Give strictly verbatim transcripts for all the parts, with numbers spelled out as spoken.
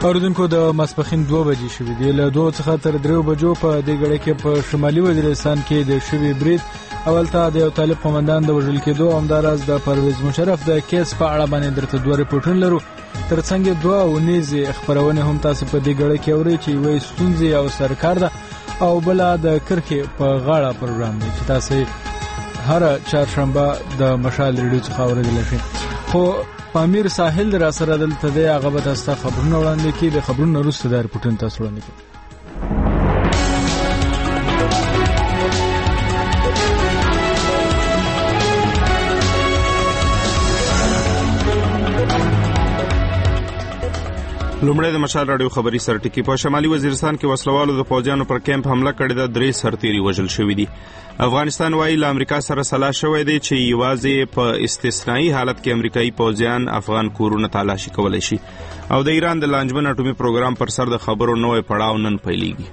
اوریدونکو د ماسپښین دوه بجې شوې دي. له دوه څخه تر دریو بجو په دې ګړۍ کې په شمالي وزیرستان کې د شوي برید اول ته د یو طالب قومندان د وژل کېدو او همداراز د پرویز مشرف د کیس په اړه باندې درته دوه رپورټونه لرو. ترڅنګ دوه اونیزې خبرونه هم تاسو په دې ګړۍ کې اورئ چې یوې ستونزې او سرکار ده او بل د کرخې په غاړه پروګرام دی چې تاسو هر چهارشنبه د مشال ریډیو څخه اوریدلی شئ. خو پامیر ساحل را سره دلته دی، هغه به تاسو خبرونه وړاندې کړي. د خبرونو وروسته د رپورټونو تاسو وړاندې کړي. لومړی د مشال راډیو خبري سرټکی. په شمالي وزیرستان کې وسلوالو د فوجیانو پر کیمپ حمله کړې ده. درې سرتیري وژل شوي دي. افغانستان وايي له امریکا سره سلا شوی دی چې یوازې په استثنایی حالت کې امریکایي فوجیان افغان کورونه تالاشي کولای شي. او د ایران د لانجمن اټومي پروګرام پر سر د خبرو نوې پړاو نن پیلېږي.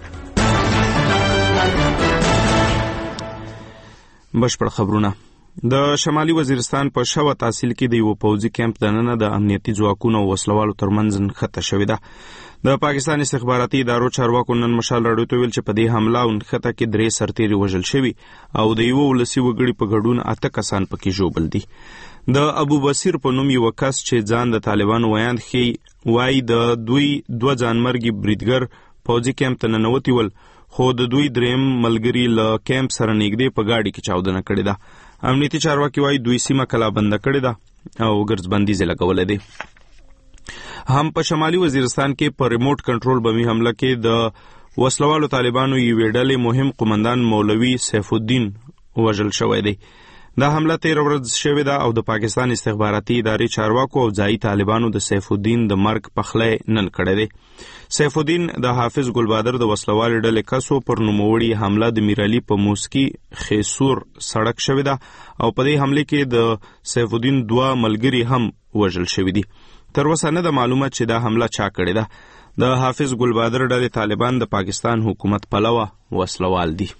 بشپړ خبرونه. د شمالي وزیرستان په شوه تحصیل کې د یو پوځي کیمپ دننه د امنیتي ځواکونو او وسلوالو ترمنځ نښته شوې ده. د پاکستان استخباراتي ادارو چارواکو نن مشال راډیو ته ویل چې په دې حمله او نښته کې درې سرتیري وژل شوي او د یو ولسي وګړي په ګډون اته کسان پکې ژوبل دي. د ابو بصیر په نوم یو کس چې ځان د طالبانو ویاند ښیي وایي د دوی دوه ځانمرګي بریدګر پوځي کیمپ ته ننوتي ول، خو د دوی دریم ملګري له کیمپ سره نږدې په ګاډي کې چاودنه کړې ده. امنیتي چارواکي وایي دوی سیمه کلا بنده کړې ده او ګرځبندیز لګولې ده. هم په شمالي وزیرستان کې په ریموټ کنټرول بمي حمله کې د وسلوالو طالبانو یوې ډلې مهم قومندان مولوي سیف الدین وژل شوی دی. دا حمله تیر ورځ شوې ده او د پاکستان استخباراتي ادارې چارواکو او ځایي طالبانو د سیف الدین د مرګ پخلی نن کړی دی. سیف الدین د حافظ ګلبادر د وسلوالې ډلې کسو پر نوموړي حمله د میرعلي په موسکی خیسور سړک شوې ده او په دې حمله کې د سیف الدین دوه ملګري هم وژل شوي دي. تر اوسه نه ده معلومه چې دا حمله چا کړې ده. د حافظ ګلبادر ډلې طالبان د پاکستان حکومت پلوه وسلوال دي.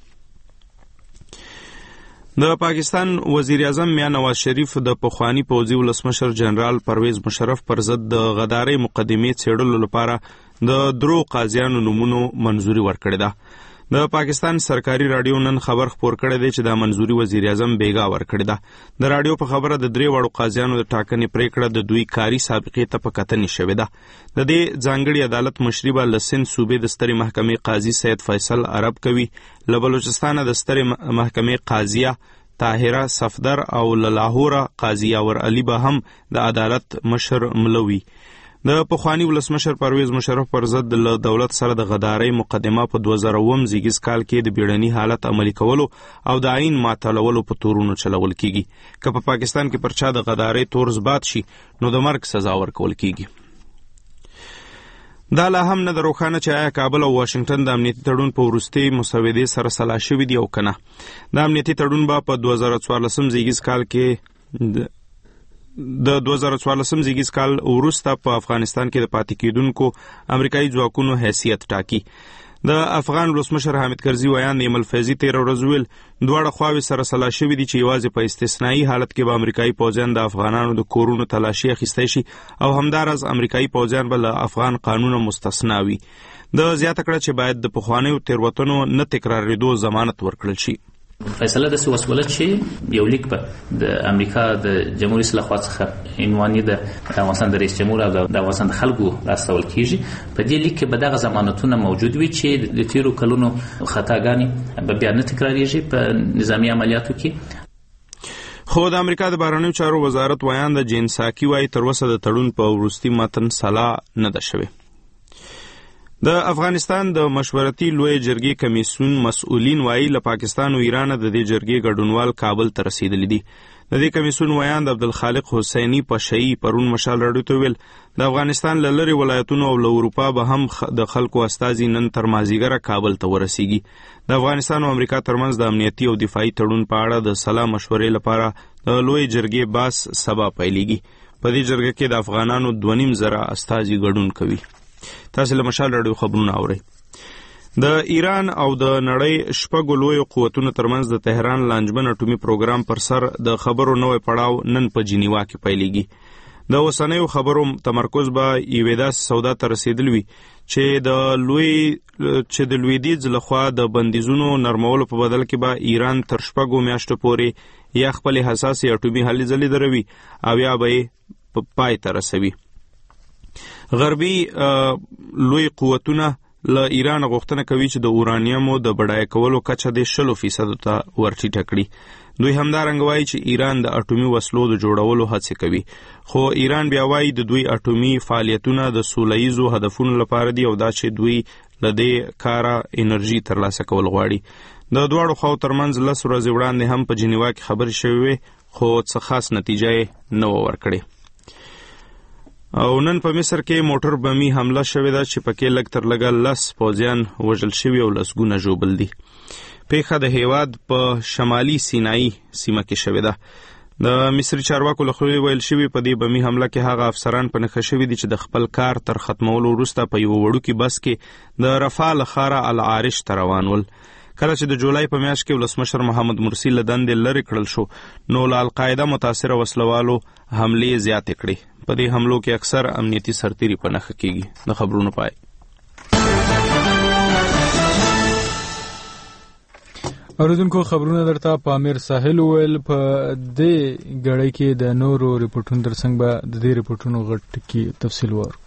د پاکستان وزیر اعظم میاں نواز شریف د پخوانی پوځي ولسمشر جنرال پرویز مشرف پر ضد د غدارۍ مقدمې څېړلو لپاره د درو قاضیانو نومونو منظوري ورکړې ده. د پاکستان سرکاري راډیو نن خبر خپور کړی دی چې دا منظوري وزیر اعظم بیګا ورکړې ده. د راډیو په خبره د درې وړو قاضیانو د ټاکنې پریکړه د دوی کاري سابقې ته په کتنې شوې ده. د دې ځانګړي عدالت مشري به له سند صوبې د سترې محکمې قاضي سید فیصل عرب کوي، له بلوچستانه د سترې محکمې قاضیه طاهره صفدر او له لاهوره قاضي یاور علي به هم د عدالت مشر ملوي. د پخوانی ولسمشر پرویز مشرف پر ضد له دولت سره د غدارۍ مقدمه په دوه زره اووم زیږیز کال کې د بیړني حالت عملي کولو او د آئین ماتولو په تورونو چلول کیږي. که په پاکستان کې پر چا د غدارۍ تور ثبات شي نو د مرګ سزا ورکول کیږي. دا لا هم نه ده روښانه چې آیا کابل او واشنگټن د امنیتي تړون په وروستۍ مسودې سره سلا شوي دي او که نه. د امنیتي تړون به په دوه زره څوارلسم زیږیز کال کې د دوه زره څوارلسم زیږیز کال وروسته په افغانستان کې د پاتې کېدونکو امریکایي ځواکونو حیثیت ټاکي. د افغان ولسمشر حامد کرزي ویاند ایمل فیضي تېره ورځ ویل دواړه خواوې سره سلا شوي دي چې یوازې په استثنایي حالت کې به امریکایي پوځیان د افغانانو د کورونو تلاشي اخیستی شي او همداراز امریکایي پوځیان به له افغان قانونه مستثنا وي. د زیاته کړه چې باید د پخوانیو تېروتنو نه تکرارېدو ضمانت ورکړل شي. فیصله داسې وسوله چې یو لیک به د امریکا د جمهوریت اسلام خوا څخه عنواني د افغانستان د رئیس جمهور او د افغانستان د خلکو راستول کیږي. په دې لیک کې به دغه ضمانتونه موجود وي چې د تیرو کلونو خطاګانې به بیا نه تکراریږي په نظامي عملیاتو کې. خو د امریکا د بهرنیو چارو وزارت ویاند جین ساکي وایي تر اوسه د تړون په وروستي متن سلا نه ده شوې. د افغانستان د مشورتي لوی جرګې کمیسیون مسؤلین وایي له پاکستان او ایران د دې جرګې ګډونوال کابل ته رسیدلی دي. د دې کمیسیون ویاند عبدالخالق حسیني پشهیي پرون مشال راډیو ته ویل د افغانستان له لرې ولایتونو او له اروپا به هم د خلکو استازي نن تر مازدیګره کابل ته ورسیږي. د افغانستان او امریکا ترمنځ د امنیتي او دفاعي تړون په اړه د سلا مشورې لپاره د لوی جرګې باس سبا پیلېږي. په دې جرګه کې د افغانانو دوه نیم زره استازي ګډون کوي. تاسو له مشال راډیو خبرونه اورئ. د ایران او د نړۍ شپږو لویو قوتونو ترمنځ د تهران لانجمن اټومي پروګرام پر سر د خبرو نوې پړاو نن په جنیوا کې پیلېږي. د اوسنیو خبرو تمرکز به یوې داسې سودا ته رسیدلی وي چې د لوی چې د لویدیځ لخوا د بندیزونو نرمولو په بدل کې به ایران تر شپږو میاشتو پورې یا خپلې حساسې اټومي هلې ځلې دروي او یا به یې په پای ته رسوي. غربي لوی قوتونه له ایران غوښتنه کوي چې د اورانیمو د بډایه کولو کچه د شلو فیصدو ته ورټیټه کړي. دوی همدارنګه وایي چې ایران د اټومي وسلو د جوړولو هڅې کوي، خو ایران بیا وایي د دوی اټومي فعالیتونه د سوله ییزو هدفونو لپاره دي او دا چې دوی له دې کاره انرژي ترلاسه کول غواړي. د دواړو خواو ترمنځ لس ورځې وړاندې هم په جنیوا کې خبرې شوې وې، خو څه خاص نتیجه یې نه وه ورکړې. او نن په مصر کې موټر بمي حمله شوې ده چې پکې لږ تر لږه لس پوځیان وژل شوي او لسګونه ژوبل دي. پیښه د هیواد په شمالي سینایي سیمه کې شوې ده. د مصري چارواکو له خوا ویل شوي په دې بمي حمله کې هغه افسران په نښه شوي دي چې د خپل کار تر ختمولو وروسته په یوه وړوکي بس کې د رفاه له ښاره العارش ته روان ول. کله چې د جولای په میاشت کې ولسمشر محمد مرسي له دندې لرې کړل شو، نو له القاعده متاثره وسلوالو حملې زیاتې کړې. په دې حملو کې اکثر امنیتي سرتیري په نښه کېږي. د خبرونو پای. اوریدونکو خبرونه درته په امیر ساحل وویل. په دې ګړۍ کې د نورو ریپورټونو ترڅنګ به د دې ریپورټونو غټ کې تفصیل وارو.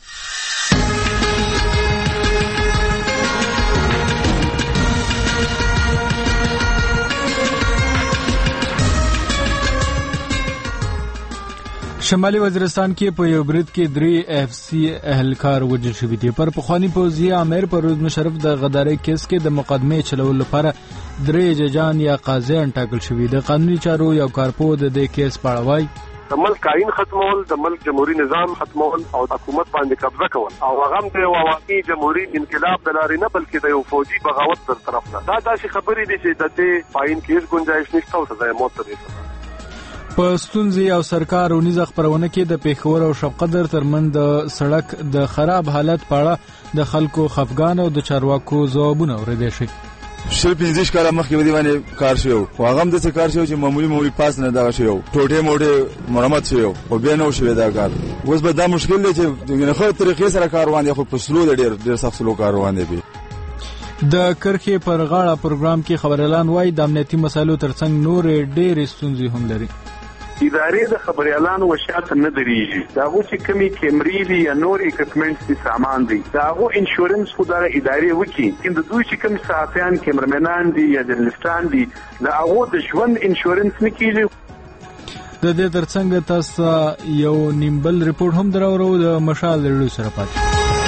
شمالي وزیرستان کې په یو برید کې درې اف سی اهلکار وژل شوي دي. پر پخواني پوځي امیر پرویز مشرف د غدارۍ کیس کې د مقدمې چلولو لپاره درې ججان یا قاضیان ټاکل شوي. د قانوني چارو یو کارپوه د دې کیس په اړه وایي د ملک قاین ختمول، د ملک جمهوری نظام ختمول او حکومت باندې قبضه کول او هغه هم د یو واقعي جمهوری انقلاب د لارې نه بلکې د یو فوجي بغاوت تر طرف نه. دا داسې خبرې دي چې د دې پاین کیس گنجائش نشته او سزا موت ته. په ستونزې او سرکار ونیزه خپرونه کې د پیښور او شبقدر ترمنځ د سړک د خراب حالت په اړه د خلکو خفګان او د چارواکو ځوابونه اورېدای شي. شل پنځه کاله مخکې ودی باندې کار شو، هغه هم د څه کار شو چې معمولی معمولی پاس نه دغه شو، ټوټه موټه مرمت شو او بیا نو شو دا کار. اوس به دا مشکل دی چې دغه خو طریقې سره کار روان دی، خو په سلو ډیر ډیر سخت سلو کار روان دی. د کرخې پر غاړه پروګرام کې خبريالان وایي د امنیتي مسایلو ترڅنګ نور ډېرې ستونزې هم لري. ادارې د خبريالانو وشات نه درېږي. دا غو چې کمی کیمرې دي یا نور اکوپمنټس دي سامان دي، دا غو انشورنس خو دا ادارې وکي. کله دوی چې کم صحافیان کیمرمنان دي یا جرنالستان دي، دا غو د ژوند انشورنس نه کیږي. د دې ترڅنګ تاسو یو نیمبل ریپورت هم دراورو د مشال لرلو سره پات.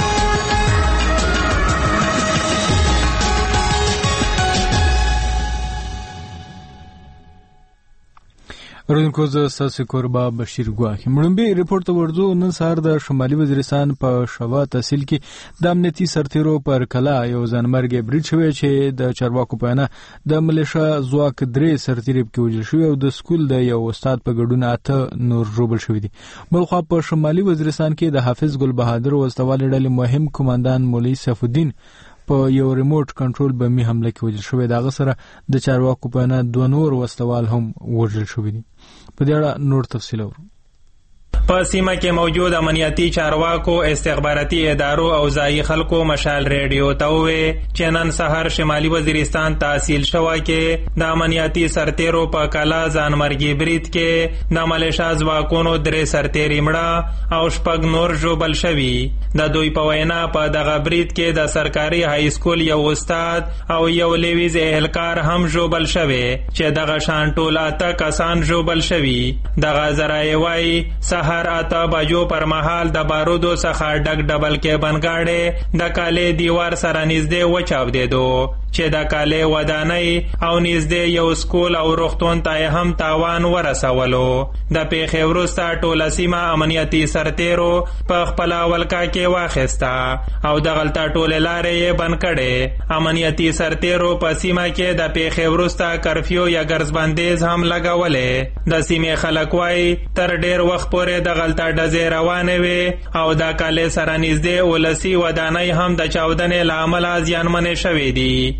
اوریدونکو زه ستاسو کوربه بشیر ګواخ. مړومبي ریپورت ته ورځو. نن سهار د شمالي وزیرستان په شوا تحصیل کې د امنیتي سرتیرو پر کلا یو ځانمرګي برید شوی چې د چارواکو په وینا د ملیشا ځواک درې سرتیري پکې وژل شوي او د سکول د یو استاد په ګډون اته نور ژوبل شوي دي. بلخوا په شمالي وزیرستان کې د حافظ ګل بهادر وسلوال ډلې مهم کمانډان مولوي سیف الدین په یو ریموټ کنټرول بمي حمله کې وژل شوی. دغه سره د چارواکو په وینا دوه نور وسلوال هم وژل شوي دي. په دې اړه نور تفصیل اورو. په سیمه کې موجود امنیتي چارواکو، استخباراتي ادارو او ځایي خلکو مشال ریډیو ته وویل چې نن سهار شمالي وزیرستان تحصیل شوی کې د امنیتي سرتیرو په کلا ځانمرګي برید کې د ملیشا ځواکونو درې سرتیري مړه او شپږ نور ژوبل شوي. د دوی په وینا په دغه برید کې د سرکاري های سکول یو استاد او یو لیویز اهلکار هم ژوبل شوی چې دغه شان ټول اته کسان ژوبل شوي. دغه ذرایع وایي سهار اته بجو پر مهال د بارودو څخه ډک ډبل کې بنګاړې د کالې دیوار سره نږدې وچاودېدو چې د کالې ودانۍ او نږدې یو سکول او روغتون ته هم تاوان ورسولو. د پیښې وروسته ټوله سیمه امنیتي سرتیرو په خپله ولکه کې واخیسته او دغلته ټولې لارې یې بند کړې. امنیتي سرتیرو په سیمه کې د پیښې وروسته کرفیو یا ګرځبندیز هم لګولې. د سیمې خلک وایي تر ډیر وخت پورې دغلته ډزې روانې وې او د کالې سره نږدې ولسي ودانۍ هم د چاودنې له امله زیانمنې شوې دي.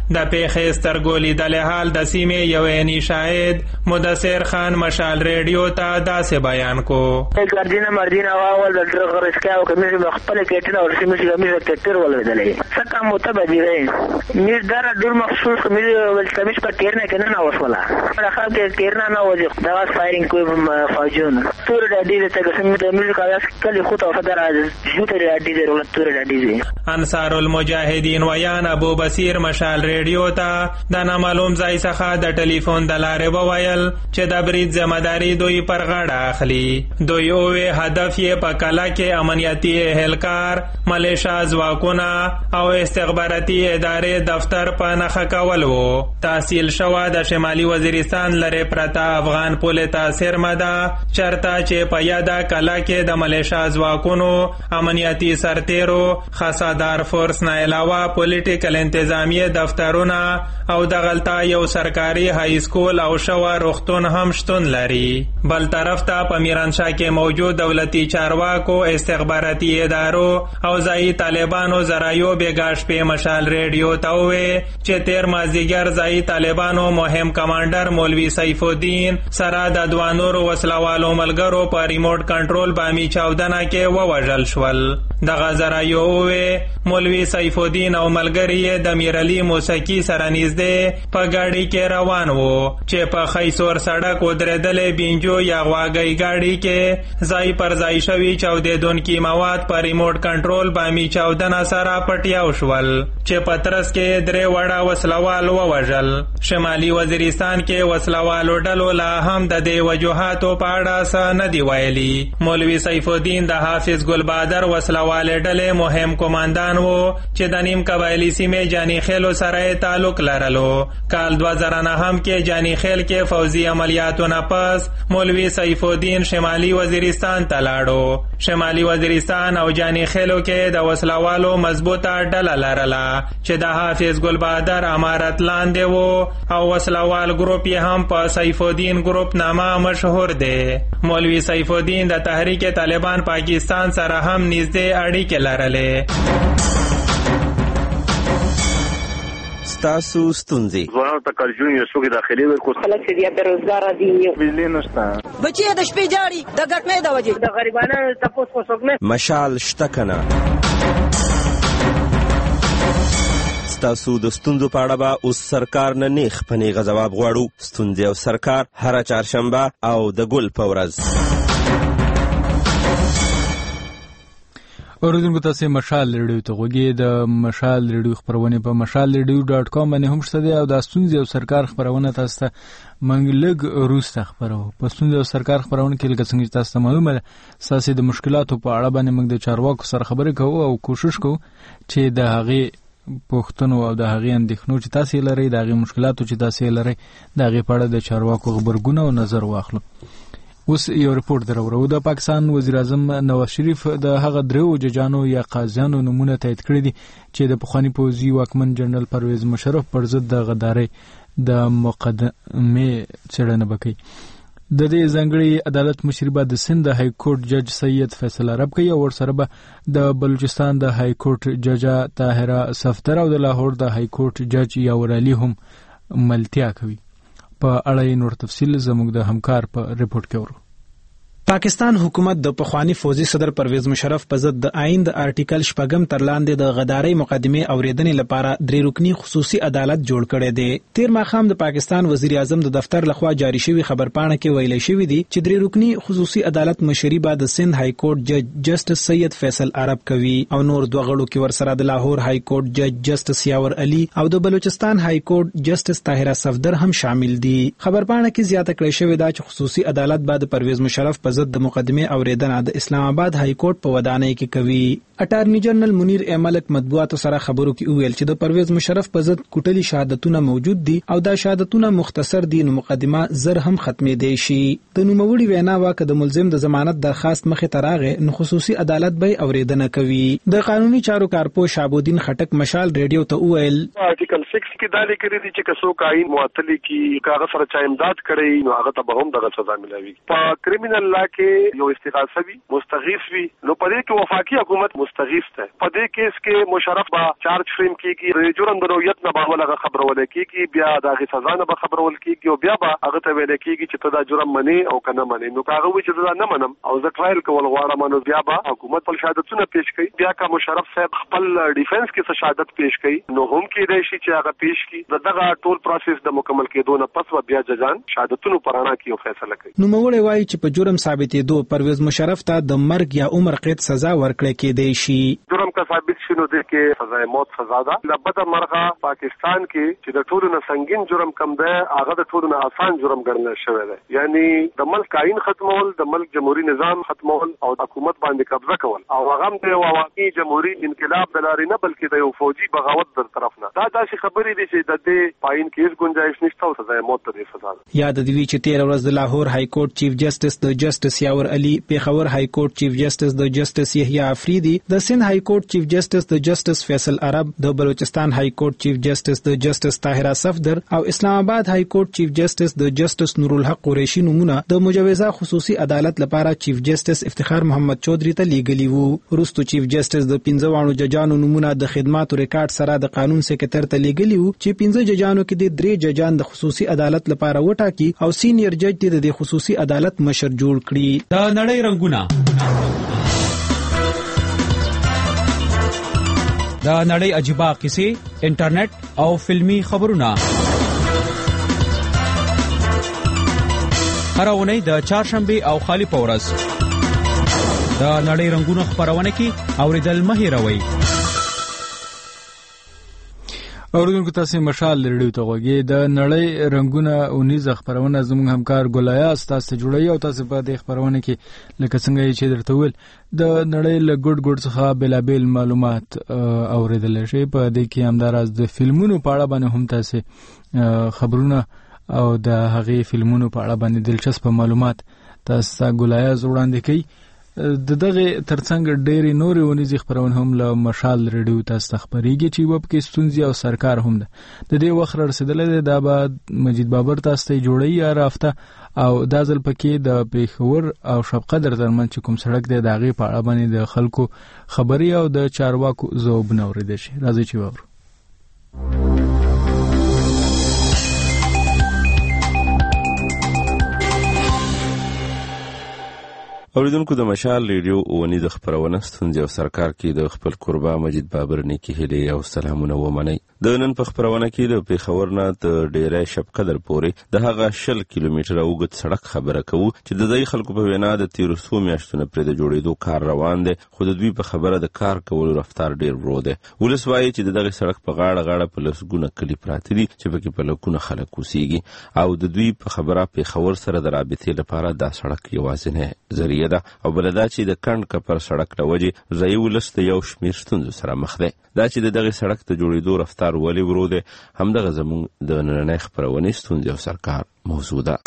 د پیښې سترګو لیدلی حال د سیمې یو عیني شاهد مدثر خان مشال ریډیو ته داسې بیان کو. ګردینه مردینه واول د ډرغ رسکا او کمیږي خپل کېټنه ورسې مې کمیږي کېټر ولودلې څنګه متبدی دی میر در ډیر مخصوص کمیږي ول کمیش په تیرنه کې نه وسوله راخه کې تیرنه نه وځي دا فایرینګ کوي فاجون تور د دې ته قسم د میر کاوس کلی خو ته فدر از جوته د دې ضرورت تور د دې انصار المجاهدین ویان ابو بصیر مشال ریډیو ته د نامعلوم ځای څخه د ټلیفون د لارې وویل چې د برید ذمہداري دوی پر غاړه اخلي. دوی اوه هدف یې په کلا کې امنیتي اهلکار ملیشیا ځواکونه او استخباراتي ادارې دفتر په نښه کول وو. تحصیل شوه د شمالي وزیرستان لرې پرته افغان پولې ته څرمه ده چرته چې په یاده کلا کې د ملیشیا ځواکونو امنیتي سرتیرو خاصادار فورس نه علاوه پولیټیکل انتظامیه دفترونه او دغلته یو سرکاري های سکول او شوه روغتون هم شتون لري. بل طرف ته په میرانشاه کې موجود دولتي چارواکو استخباراتي ادارو او ځایي طالبانو ذرایعو بېګا شپې مشال ریډیو ته وویل چې تیر مازدیګر ځایي طالبانو مهم کمانډر مولوي سیف الدین سره د دوه نورو وسلوالو ملګرو په ریموټ کنټرول بامي چاودنه کې ووژل شول. دغه ذرایعو وویل مولوي سیف الدین او ملګري د میرعلي موسکی سره نږدې په ګاډي کې روان وو چې په خیسور سړک ودرېدلې بینجو یا غواګۍ ګاډي کې ځای پر ځای شوي چاودېدونکي مواد په ریموټ کنټرول بامي چاودنه سره پټیاو شول چې په ترڅ کې درې وړه وسلوال ووژل. شمالي وزیرستان کې وسلوالو ډلو لا هم د دې وجوهاتو په اړه څه نه دي ویلي. مولوي سیف الدین د حافظ ګل بهادر وسلوالې ډلې مهم قوماندان و چې د نیم قبایلي سیمې جاني خیلو سره تعلق لرلو. کال دوه زره نهم کې جاني خیل کې فوزي عملیاتو نه پس مولوي سیف الدین شمالي وزیرستان ته لاړو. شمالي وزیرستان او جاني خیلو کې د وسلوالو مضبوطه ډله لرله چې د حافظ ګل بهادر امارت لاندې وو او وسلوال ګروپ یې هم په سیف الدین ګروپ نامه مشهور دی. مولوي سیف الدین د تحریک طالبان پاکستان سره هم نږدې اړیکې لرلې. ستاسو ستونزې ځوانانو ته کارجون یو څوک داخلي ورکو خلک چې بیا بیروزګار دي بجلی نشته بچي د شپې جاړي د ګټمې د وجې د غریبانو تاسو کو څوک نه مشال شته کنه. ستاسو د ستونزو په اړه به اوس سرکار نه نیغ په نیغه ځواب غواړو. ستونزې او سرکار هره چهارشنبه او د ګل په ورځ. اوریدونکو تاسو مشال ریډیو ته غوږی. د مشال ریډیو خبرونه په مشال ریډیو ډاټ کام باندې هم شته دي او د ستونزې او سرکار خبرونه تاسو ته منګ لګ روسته خبرو. په ستونزې او سرکار خبرونه کې لکه څنګه تاسو ته معلومه ده ساسي د مشکلاتو په اړه باندې موږ د چارواکو سره خبرې کوو او کوشش کوو چې د هغه پوښتنو او د هغې اندېښنو چې تاسې لرئ د هغې مشکلاتو چې تاسې لرئ د هغې په اړه د چارواکو غبرګون او نظر واخلو. اوس یو رپورټ درورو. د پاکستان وزیر اعظم نواز شریف د هغه دریو ججانو یا قاضیانو نمونه تایید کړي دي چې د پخواني پوځي واکمن جنرال پرویز مشرف پر ضد د غدارۍ د مقدمې څېړنه به کوي. د دې ځانګړي عدالت مشري به د سند د های کورټ جج سید فیصل عرب کوي او ورسره به د بلوچستان د های کورټ ججه طاهره صفدر او د لاهور د های کورټ جج یاور علي هم ملتیا کوي. په اړه نور تفصیل زموږ د همکار په ریپورت کې ورو. پاکستان حکومت د پخوانی فوجي صدر پرویز مشرف په ضد د آئین د آرټیکل شپږم تر لاندې د غدارۍ مقدمې اوریدنې لپاره درې رکنی خصوصي عدالت جوړ کړی دی. تیر ماښام د پاکستان وزیر اعظم د دفتر لخوا جاری شوی خبرپاڼه کې ویل شوی دی چې درې رکنی خصوصي عدالت مشري به د سند های کورټ جج جسټس سید فیصل عرب کوي او نور دوه غړو کې ورسره د لاهور های کورټ جج جسټس یاور علي او د بلوچستان های کورټ جسټس طاهره صفدر هم شامل دي. خبرپاڼه کې زیاته کړی شوی دا چې خصوصي عدالت بعد پرویز مشرف په ضد د مقدمه اوریدنه د اسلام آباد های کورټ په ودانۍ کې کوي. اټارنی جنرال منیر احمد مطبوعاتو سره خبرو کې ویل چې د پرویز مشرف په ضد کوټلي شهادتونه موجود دي او دا شهادتونه مختصر دي نو مقدمه زر هم ختمې دی شي. د نوموړي وینا واکه د ملزم د ضمانت درخواست مخې ته راغی نو خصوصي عدالت به اوریدنه کوي. د قانوني چارو کارپو شابودین خټک مشال ریډیو ته ویل آرټیکل سکس کې دا لیکلي دي چې کسو کاین معطلی کی کاغذ سره چا امداد کړي نو هغه ته به هم دغه سزا ملوي. په کریمینل لا یا کې یو استغاثه وي مستغیث وي نو په دې کې وفاقي حکومت مستغیث ده په دې کیس کې مشرف با چارج فریم کیږي جرم د نوعیت نه باولغه خبرول کیږي بیا د سزا نه به خبرول کیږي او بیا به هغه ته ویل کیږي چې ته دا جرم منې او کنه منې نو کاغه وی چې دا نه منم او زه ټرایل کول غواړم نو بیا به حکومت په شهادتونه پیش کوي بیا کا مشرف صاحب خپل ډیفنس کې څه شهادت پیش کوي نو هم کې دی چې هغه پیش کی دغه ټول پروسس د مکمل کېدو نه پس بیا ججان شهادتونو پرانا کیو فیصله کوي نو موږ وایي چې په جرم ثابتېدو پرویز مشرف ته د مرګ یا عمر قید سزا ورکړل کېدای شي جرم کا ثابت شنو د کې سزا موت سزا ده لبد مرغه پاکستان کې چې د ټولو نه سنگین جرم کم ده هغه د ټولو نه آسان جرم ګڼل شوی دی یعنی د ملک قائن ختمول د ملک جمهوریت نظام ختمول او حکومت باندې قبضه کول او هغه د واقعي جمهوریت انقلاب د لارې نه بلکې د یو فوجي بغاوت در طرف نه دا داسې خبرې دي چې د دې پاین کیس گنجائش نشته او سزا موت ته سزا ده یاد دی چې تیر ورځ د لاهور های کورټ چیف جسټس د جسټس یاور علي پیښور های کورټ چیف جسټس د جسټس یحیی افریدي د سند های کورټ چیف جسټس د جسټس فیصل عرب د بلوچستان های کورټ چیف جسټس د جسټس طاهره صفدر او اسلام آباد های کورټ چیف جسټس د جسټس نور الحق قریشي نمونه د مجوزه خصوصي عدالت لپاره چیف جسټس افتخار محمد چودري ته لیږلي وو وروسته چیف جسټس د پنځه وانو ججانو نمونه د خدماتو ریکارډ سره د قانون سکرټر ته لیږلي وو چې پنځه ججانو کې د درې ججان د خصوصي عدالت لپاره وټاکي او سینیئر جج د خصوصي عدالت مشر جوړ کړي د نړۍ رنگونه د نړۍ عجیبه قصې انټرنیټ او فلمی خبرونه هر اونۍ د چهارشنبه او خالی پورز د نړۍ رنگونه خبرونه کې اوریدل مه هیروئ اوریدونکو تاسو مشال ریډیو ته غوږی د نړۍ رنگونه اونیز خبرونه زموږ همکار ګولیا تاسو جوړی او تاسو په دې خبرونه کې لکه څنګه چې درته ویل د نړۍ له ګډ ګډ څخه بلابل معلومات اوریدل شي په دې کې همداراز د فلمونو په اړه باندې هم تاسو خبرونه او د هغه فلمونو په اړه باندې دلچسپ معلومات تاسو ګولیا وړاندې کوي د دغه ترڅنګ ډېری نورې ونیزي خبرونه هم له مشال ریډیو تاسو خبريږي چې وب کې ستونزې او سرکار هم ده د دې وخت رسیدلې د آباد مجید بابر تاسو ته جوړي یا رافته او د ځل پکې د پیښور او شپقدر ترمن چې کوم سړک دی د هغه په اړه باندې د خلکو خبري او د چارواکو ځواب نوریدل شي راځي چې وورو اوریدونکو د مشال ریډیو اونی د خبرونه ستونزې او سرکار کې د خپل قربا مجید بابر نیکی هلي او سلامونه ومني د نن په خبرونه کې د پیښور نه د ډیره شپقدر پورې د هغه شل کیلومتره اوږد سړک خبره کوو چې د دې خلکو په وینا د تیرسو میاشتونو پرې د جوړېدو کار روان دی خو د دوی په خبره د کار کولو رفتار ډیر ورو دی ولس وایي چې دغه سړک په غاړه غاړه په لسګونه کلی پراته دي چې پکې په لکونه خلک اوسېږي او د دوی په خبره پیښور سره د رابطې لپاره دا سړک یوازینی ذریعہ ده او بلدا چې د کند کپر سړک لوجه ځای ولست یو شمیر ستونزو سره مخ ده دا چې دغه سړک ته جوړېدو رفتار ولې ورو ده همدغه زموږ د نننۍ خبرونې ستونزې او سرکار موضوع ده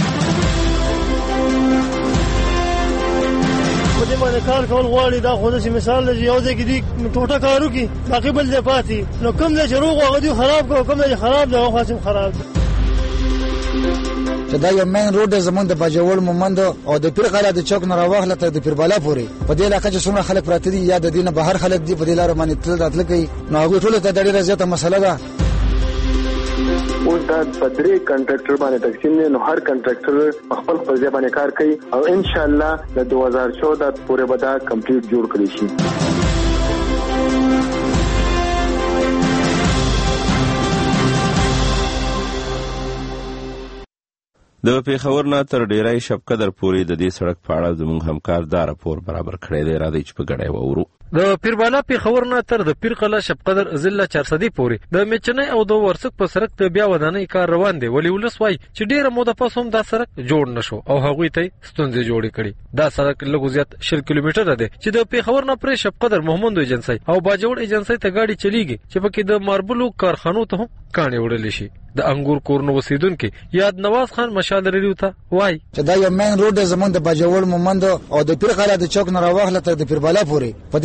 په دې باندې کار کول غواړي دا خو د مثال دی یو ځای کې دی ټوټه کارو کې باقي بل ځای پاتې نو کوم ځای چې روغ هغه دی خراب کو کوم ځای خراب دی هغه خاصم خراب چې دا یو مین روډ زمونږ د باجوړ مومند او د پیرغلا د چوک نه راوخله ته د پیربالا پورې په دې علاقې چې څومره خلک پراته دي یا د دینه بهر خلک دي په دې لار باندې تل راتل کوي نو هغه ټول ته ډېره زیاته مسله ده او دا پدری کنټراکټر باندې تقسیم نه نو هر کنټراکټر خپل خپل ځای باندې کار کوي او ان شاء الله د دوه هزار چودہ پورې به دا کمپلیټ جوړ کړی شي د پیښور نه تر ډیرای شپقدر پورې د دې سړک په اړه زموږ همکار دا راپور برابر کړی دی راځي چې په ګډه وورو د پیربالا پیښور نه تر د پیرقلا شپقدر ضلع چارسدي پورې د میچنۍ او د ورسک په سړک د بیا ودانۍ کار روان دی ولی ولس وای چې ډیره موده پس هم دا سړک جوړ نشو او هغوی ته ستونزې جوړې کړي دا سړک لږ زیات شل کیلومتره دی چې د پیښور نه پر شپقدر محمد ایجنسی او باجوړ ایجنسی ته گاډي چلیږي چې پکې د ماربلو کارخانو ته هم کانې وړل شي د انګور کورنو وسیدونکو یاد نواز خان مشال ریډیو ته وای چې دا یو مین روډ زمونږ د باجوړ مومند او د پیرغلا د چوک نه راوخله ته د پیربالا پورې په دې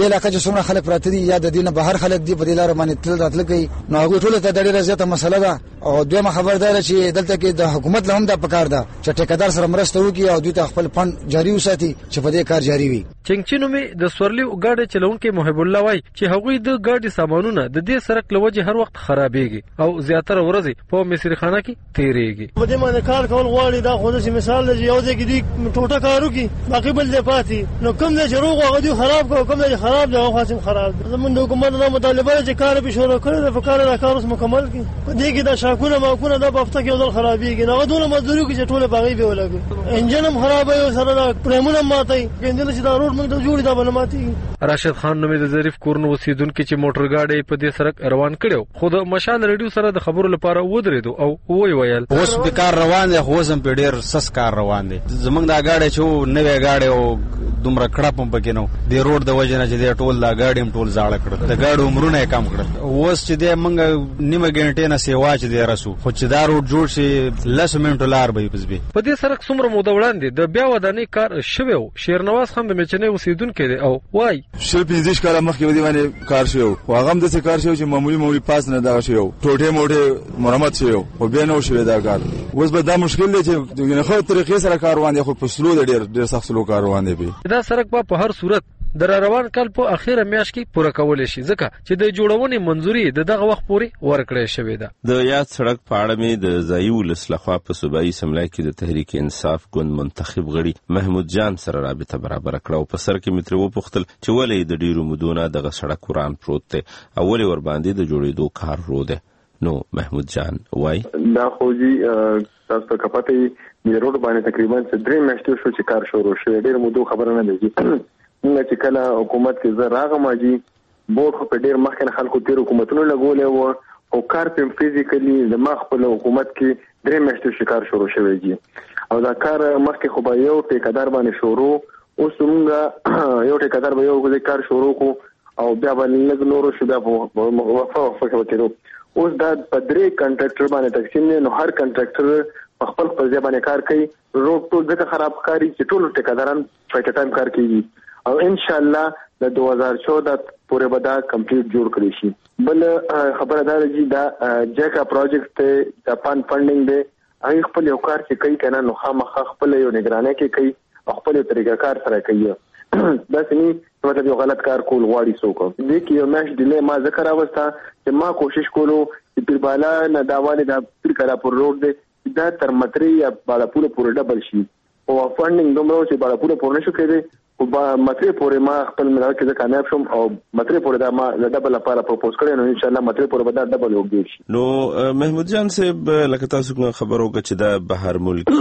دې علاقې چې څومره خلک پراته دي یا د دې نه بهر خلک دي په دې لار باندې تل راتل کوي نو هغه ټول ته ډېره زیاته مسله ده. او دویمه خبردار چې دلته کې د حکومت له هم د پکار ده چې ټیکادار سره مرسته وکړي او دوی ته خپل فند جاری وساتي چې په دې کار جاری وي. چنګچینو می د سورلی ګاډي چلونکو محب الله وای چې هغوی د ګاډي سامانونه د دې سرک لوجه هر وخت خرابېږي او زیاتره ورځي په مصری خانه کې تیریږي. په دې باندې کار کول غواړي دا خو د مثال دی یو ځای کې دی ټوټه کارو کې باقي بل دی پاتې نو کوم ځای چې روغ هغه دی خراب کو کوم ځای خراب دی هغه خاصم خراب. زمونږ د حکومت د مطالبه چې کار به شروع کړي د فکر د کار اوس مکمل کړي په دې کې دا شاکونه ماکونه د په هفته کې ودل خرابېږي نو دونه مزدوري کې چې ټوله باغی به ولګي انجن هم خراب وي سره دا پرمونه ماتي ګندل چې دا روډ موږ ته جوړي دا بل ماتي. راشد خان نومې د ظریف کورن اوسیدونکو چې موټر ګاډي په دې سرک روان کړو خو د مشال ریډیو سره د خبرو لپاره ودرېدو او وی ویل اوس به کار روان دی خو زم په ډیر سس کار روان دی. زمنګ دا ګاډي چې نوې ګاډي او دومره کړه پم پکې نو د روډ د وجنه چې د ټول دا ګاډي ټول زاړه کړ د ګاډو عمرونه کم کړ. اوس چې د منګ نیمه غنټه نه سیوا چې دی رسو خو چې دا روډ جوړ شي لس منټو لار به پس به. په دې سرک څومره موده وړاندې د بیا ودانۍ کار شوی شیرنواز خان د میچنې اوسیدونکو دی او وای شل پنځه کاله مخکې ودی باندې کار شو خو هغه هم د څه کار شو چې معمولی معمولی پاس نه دا شو ټوټه موټه مرمت شو او بیا نو شو دا کار. اوس به دا مشکل دی چې دغه خو طریقې سره کار روان دی خو په سلو ډیر ډیر سخت سلو کار روان دی. دا سرک په هر صورت در روان کال په اخیره میاشت کې پوره کول شي ځکه چې د جوړونې منځوري د دغه وخت پورې ورکړې شوې ده. د یاد سړک په اړه مې د ځایي ولس لخوا په صوبایي اسمبلی کې د تحریک انصاف ګوند منتخب غړي محمود جان سره رابطه برابر کړه او په سر کې مې ترې وپوښتل چې ولې د ډیرو مودونه دغه سړک وران پروت دی او ولې ورباندې د جوړېدو کار رو دی. نو محمود جان وای دا خو جی تاسو ته کپته د روډ باندې تقریبا درې میاشتې شو چې کار شروع شوی ډیر مودو خبره نه دی. موږ چې کله حکومت کې زه راغم اجي بورډ په ډیر مخکې خلکو تیر حکومتونو لګولې و او کار په فزیکلی د مخ په حکومت کې درې میاشتې شکار شروع شوی دی او دا کار مخکې خو به یو ټیکادار باندې شروع اوس موږ یو ټیکادار به یو کار شروع کو او بیا باندې لږ نور شو بیا په وفا وفا کېدو. اوس دا په درې کنټراکټر باندې تقسیم نه نو هر کنټراکټر خپل خپل ځای کار کوي. روډ ټول ځکه خراب کاری چې ټول ټیکاداران په ټایم کار کوي او ان شاء الله د دوه هزار چودہ پورې به دا کمپلیټ جوړ کړی شي. بل خبره دا دی دا جیکا پروجیکټ ته جاپان فندینګ دی هغه خپل یو کار چې کوي کنه نو خامخا خپل یو نگرانۍ کې کوي او خپل طریقه کار سره کوي. دا سني مطلب یو غلط کار کول غواړي څوک دې کې یو ماش ډیلی ما ذکر اوستا چې ما کوشش کولو چې پیر بالا نه داواله دا پیر کلا پر روډ دی دا تر متری یا بالا پوره پوره ډبل شي او فندینګ دومره چې بالا پوره پوره نشو کېږي او متری پورې ما خپل ملګری کې کامیاب شوم او متری پورې دا ما د ډبل لپاره پروپوز کړی نو ان شاء الله متری پورې به دا ډبل وګوري شي. نو محمود جان صاحب لکه تاسو کوم خبرو چې دا بهر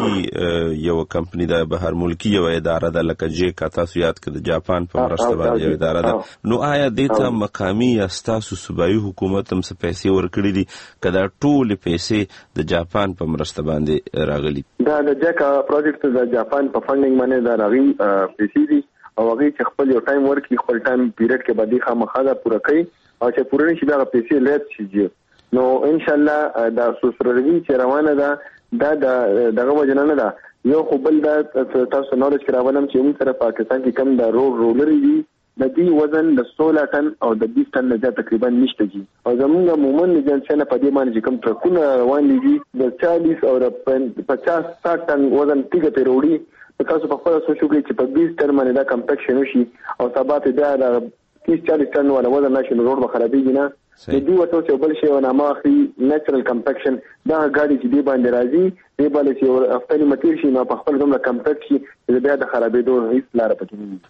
ملکی یو کمپنی دا بهر ملکی یو اداره ده لکه جی کا تاسو یاد کړئ د جاپان په مرسته باندې یو اداره ده نو آیا د ته مقامی یا تاسو صوبایي حکومت هم څه پیسې ورکړي دي کدا ټول پیسې د جاپان په مرسته باندې راغلي؟ دا د جی کا پروجیکټ د جاپان په فندینګ باندې دا راغلي پیسې دي او هغه چې خپل یو ټایم ورکړي خپل ټایم پیریډ کې باندې خامخا دا پوره کوي او چې پوره نشي دا پیسې لیت شي نو ان شاء الله دا سوسروي چې روانه ده دا دغه وجنه نه ده. یو خو بل دا تاسو نورش کراولم چې موږ سره پاکستان کې کم دا روډ رولر دي د دې وزن د سولہ ټن او د بیس ټن نه تقریبا نشته دي او زموږ عموما جنسنه په دې باندې کوم ټرکونه روان دي د چالیس او پچاس ساټ ټن وزن تیګه ته وروړي تاسو په خپل سوچو کې چې په بیس ټن باندې دا کمپیکشن وشي او ثبات بیا د تیس چالیس ټن ولا وزن نشي روډ به خرابېږي نه د دې وته چې بل شي ونه ماخي نېچرل کمپیکشن دا غاډي چې دی باندې راځي دی باندې چې افتنی ماتیر شي نو په خپل دومره کمپیکټ شي چې بیا د خرابېدو هیڅ لار پکې نه.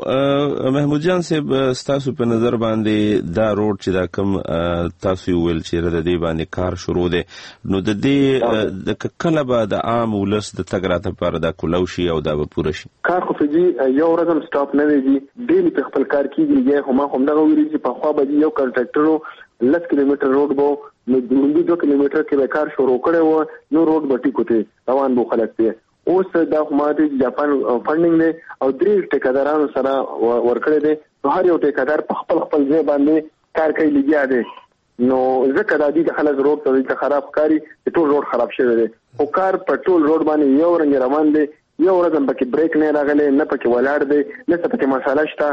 نو محمود جان صاحب تاسو په نظر باندې دا روډ چې دا کوم تاسو ویل چې د دې باندې کار شروع دی نو د دې د کله به د عام ولس د تګ راتګ لپاره دا کولو شي او دا به پوره شي کار خو فجی یو ورځم سټاپ نه دی ډیلی په خپل کار کېږي هم هم دا ویل چې په خوا به یو کنټراکټر لس کیلومتر روډ بو نو د دو کیلومتر کې کار شروع کړي وو نو روډ به ټیکو ته روان بو خلک ته اوس دا کومه جاپان فندینګ دی او درې ټیکادارانو سره ورکړي دي نو هر یو ټیکادار په خپل خپل ځای باندې کار کوي لګیا دي نو ځکه دا دي خلک روډ ته خراب کاری ټول روډ خراب شوی دی او کار په ټول روډ باندې یو رنګ روان دی یو ورځ هم پکې بریک نه راغلی نه پکې ولاړ دی نه پکې مساله شته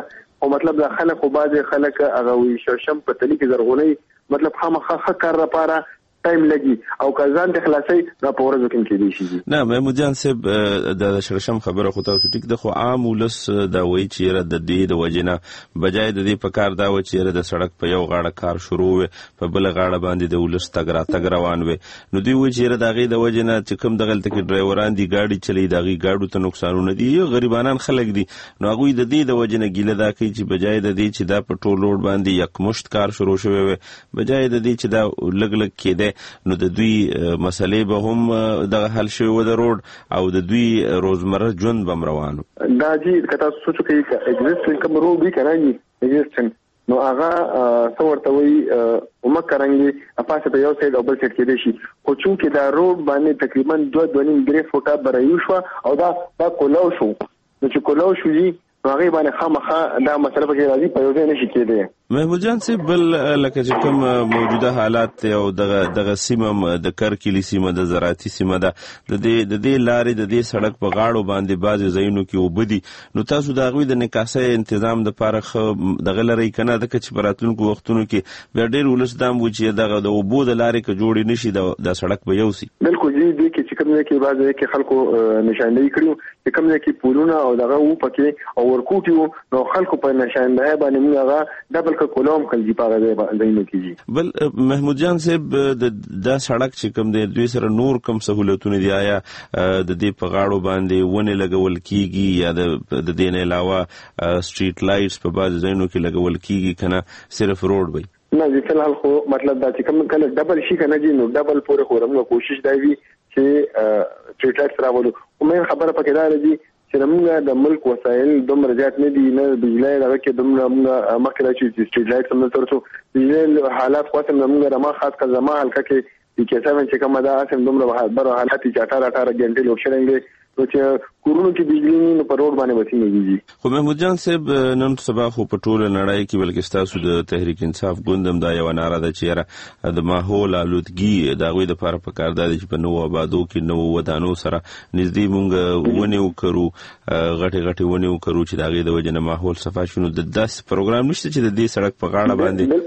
او مطلب د خلک او باز خلک هغه وي شم په تلی کې زرغونی مطلب خامخا کار لپاره ټایم لګي او کزان د خلاصي را پورزو کې کېدی شي. نه محمود جان صاحب د شرشم خبره خو تاسو ټیک د خو عام ولس دا وایي چې را د دې د وجنه بجای د دې په کار دا و چې را د سړک په یو غاړه کار شروع و په بل غاړه باندې د ولس تګ را تګ روان و نو دوی وایي چې را دغه د وجنه چې کوم دغلت کې ډرایوران دي ګاډي چلی دغه ګاډو ته نقصانونه دي غریبانان خلک دي نو هغه د دې د وجنه ګیله دا کوي چې بجای د دې چې دا په ټول روډ باندې یک مشت کار شروع شوی و بجای د دې چې دا لګ لګ کېده نو د دوی مسلې به هم د حل شوی و د روډ او د دوی روزمره ژوند به روانو دا جی کته سوچ کوي چې ایگزیستنګ کوم روډ وی کنه ایگزیستنګ نو هغه څورته وی او مکرانګي افاسه په یو سایډ او بل سایډ کې دي شي خو چې دا روډ باندې تقریبا دوه دوه نیم درې فوټه برایو شو او دا دا کولاو شو نو چې کولاو شو یي هغه باندې خامخا دا مسله په کې راځي په یو ځای نشي کېدی. محمود جان صاحب بل لکه چې کوم موجوده حالات او دغه دغه سیمه د کرکلی سیمه د زراعتي سیمه ده د دې د دې لارې د دې سړک په غاړو باندې بعض ځایونو کې وبدي نو تاسو د غوي د نکاسې تنظیم د پاره دغه لري کنه د کچ براتونکو وختونو کې بیا ډېر ولس دام و چې دغه د وبو د لارې کې جوړې نشي د سړک به یوسي. بالکل دې دې کې چې کوم ځای کې بعض کې خلکو نشاندهي کړو چې کوم ځای کې پولونه او دغه و پکې او ورکوټیو نو خلکو په نشاندهي باندې موږ هغه ډبل کولوم کلجی پاره دی کیږي. بل محمود جان صاحب د دا سړک چې کوم دی دوی سره نور کوم سہولتونه دی آیا د دې په غاړو باندې ونه لګول کیږي یا د دې نه علاوه سټریټ لایټس په بعض ځایونو کې لګول کیږي کنه صرف روډ وي؟ نه د فلحال خو مطلب دا چې کوم کله ډبل شي کنه جی نو ډبل پورې خو موږ کوشش دی وی چې سټریټ لایټس راولو کومه خبره پکې دا دی چې موږ د ملک وسایل دومره زیات نه دي نه بجلی راغی کې دومره موږ مخکې راځي چې سټریټ لایټ هم ترڅو بجلی حالات خاصه موږ رما خاص کا زما حلقه کې چې څنګه چې کومه دا اسم دومره بر حالات چې اٹھارہ اٹھارہ غنټې لوډ شډینګ نو چې کورونو کې بجلی نه په روډ باندې وتی نه دي. خو محمود جان صاحب نن سبا خو په ټوله نړۍ کې بلکې تاسو د تحریک انصاف ګوندم دا یو ناره ده چې د ماحول آلودګي د غوي د لپاره په کار ده چې په نو آبادو کې نو ودانو سره نږدې مونږ ونه وکړو غټي غټي ونه وکړو چې دا غي د وجنه ماحول صفا شونه د داس پروګرام نشته چې د دې سړک په غاړه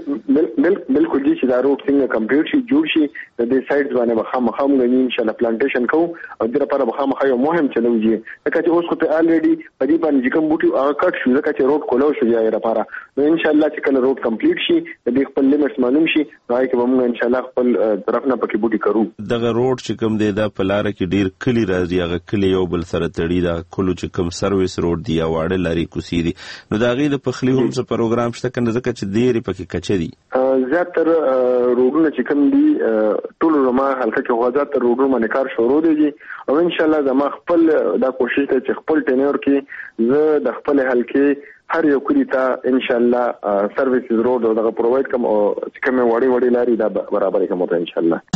باندې بالکل دي چې دا روډ څنګه کمپلیټ شي جوړ شي د دې سایډز باندې مخامخ موږ ان شاء الله پلانټیشن کوو او د لپاره مخامخ یو مهم چلوږي لکه چې اوس خو ته الریډي په دې باندې کوم بوټي هغه کټ شو لکه چې روډ کولو شو یا لپاره نو ان شاء الله چې کله روډ کمپلیټ شي د دې خپل لیمټس معلوم شي راځي چې موږ ان شاء الله خپل طرف نه پکې بوټي کوو. دغه روډ چې کوم دی دا په لار کې ډیر کلی راځي هغه کلی یو بل سره تړي دا کلو چې کوم سرویس روډ دی یا واړه لاري کوسي دي نو دا غي د پخلی هم څه پروګرام شته کنه ځکه چې ډیر پکې کچې دي زیاتره روډونه چې کوم دي ټول رما حلقه کې غوځات روډونه باندې کار شروع دي او ان شاء الله زما خپل دا کوشش ته چې خپل ټینور کې زه د خپل حلقې هر یو کلی ته ان شاء الله سرویسز روډ او دغه پرووايډ کوم او چې کوم وړي وړي لاري دا برابر کوم ان شاء الله.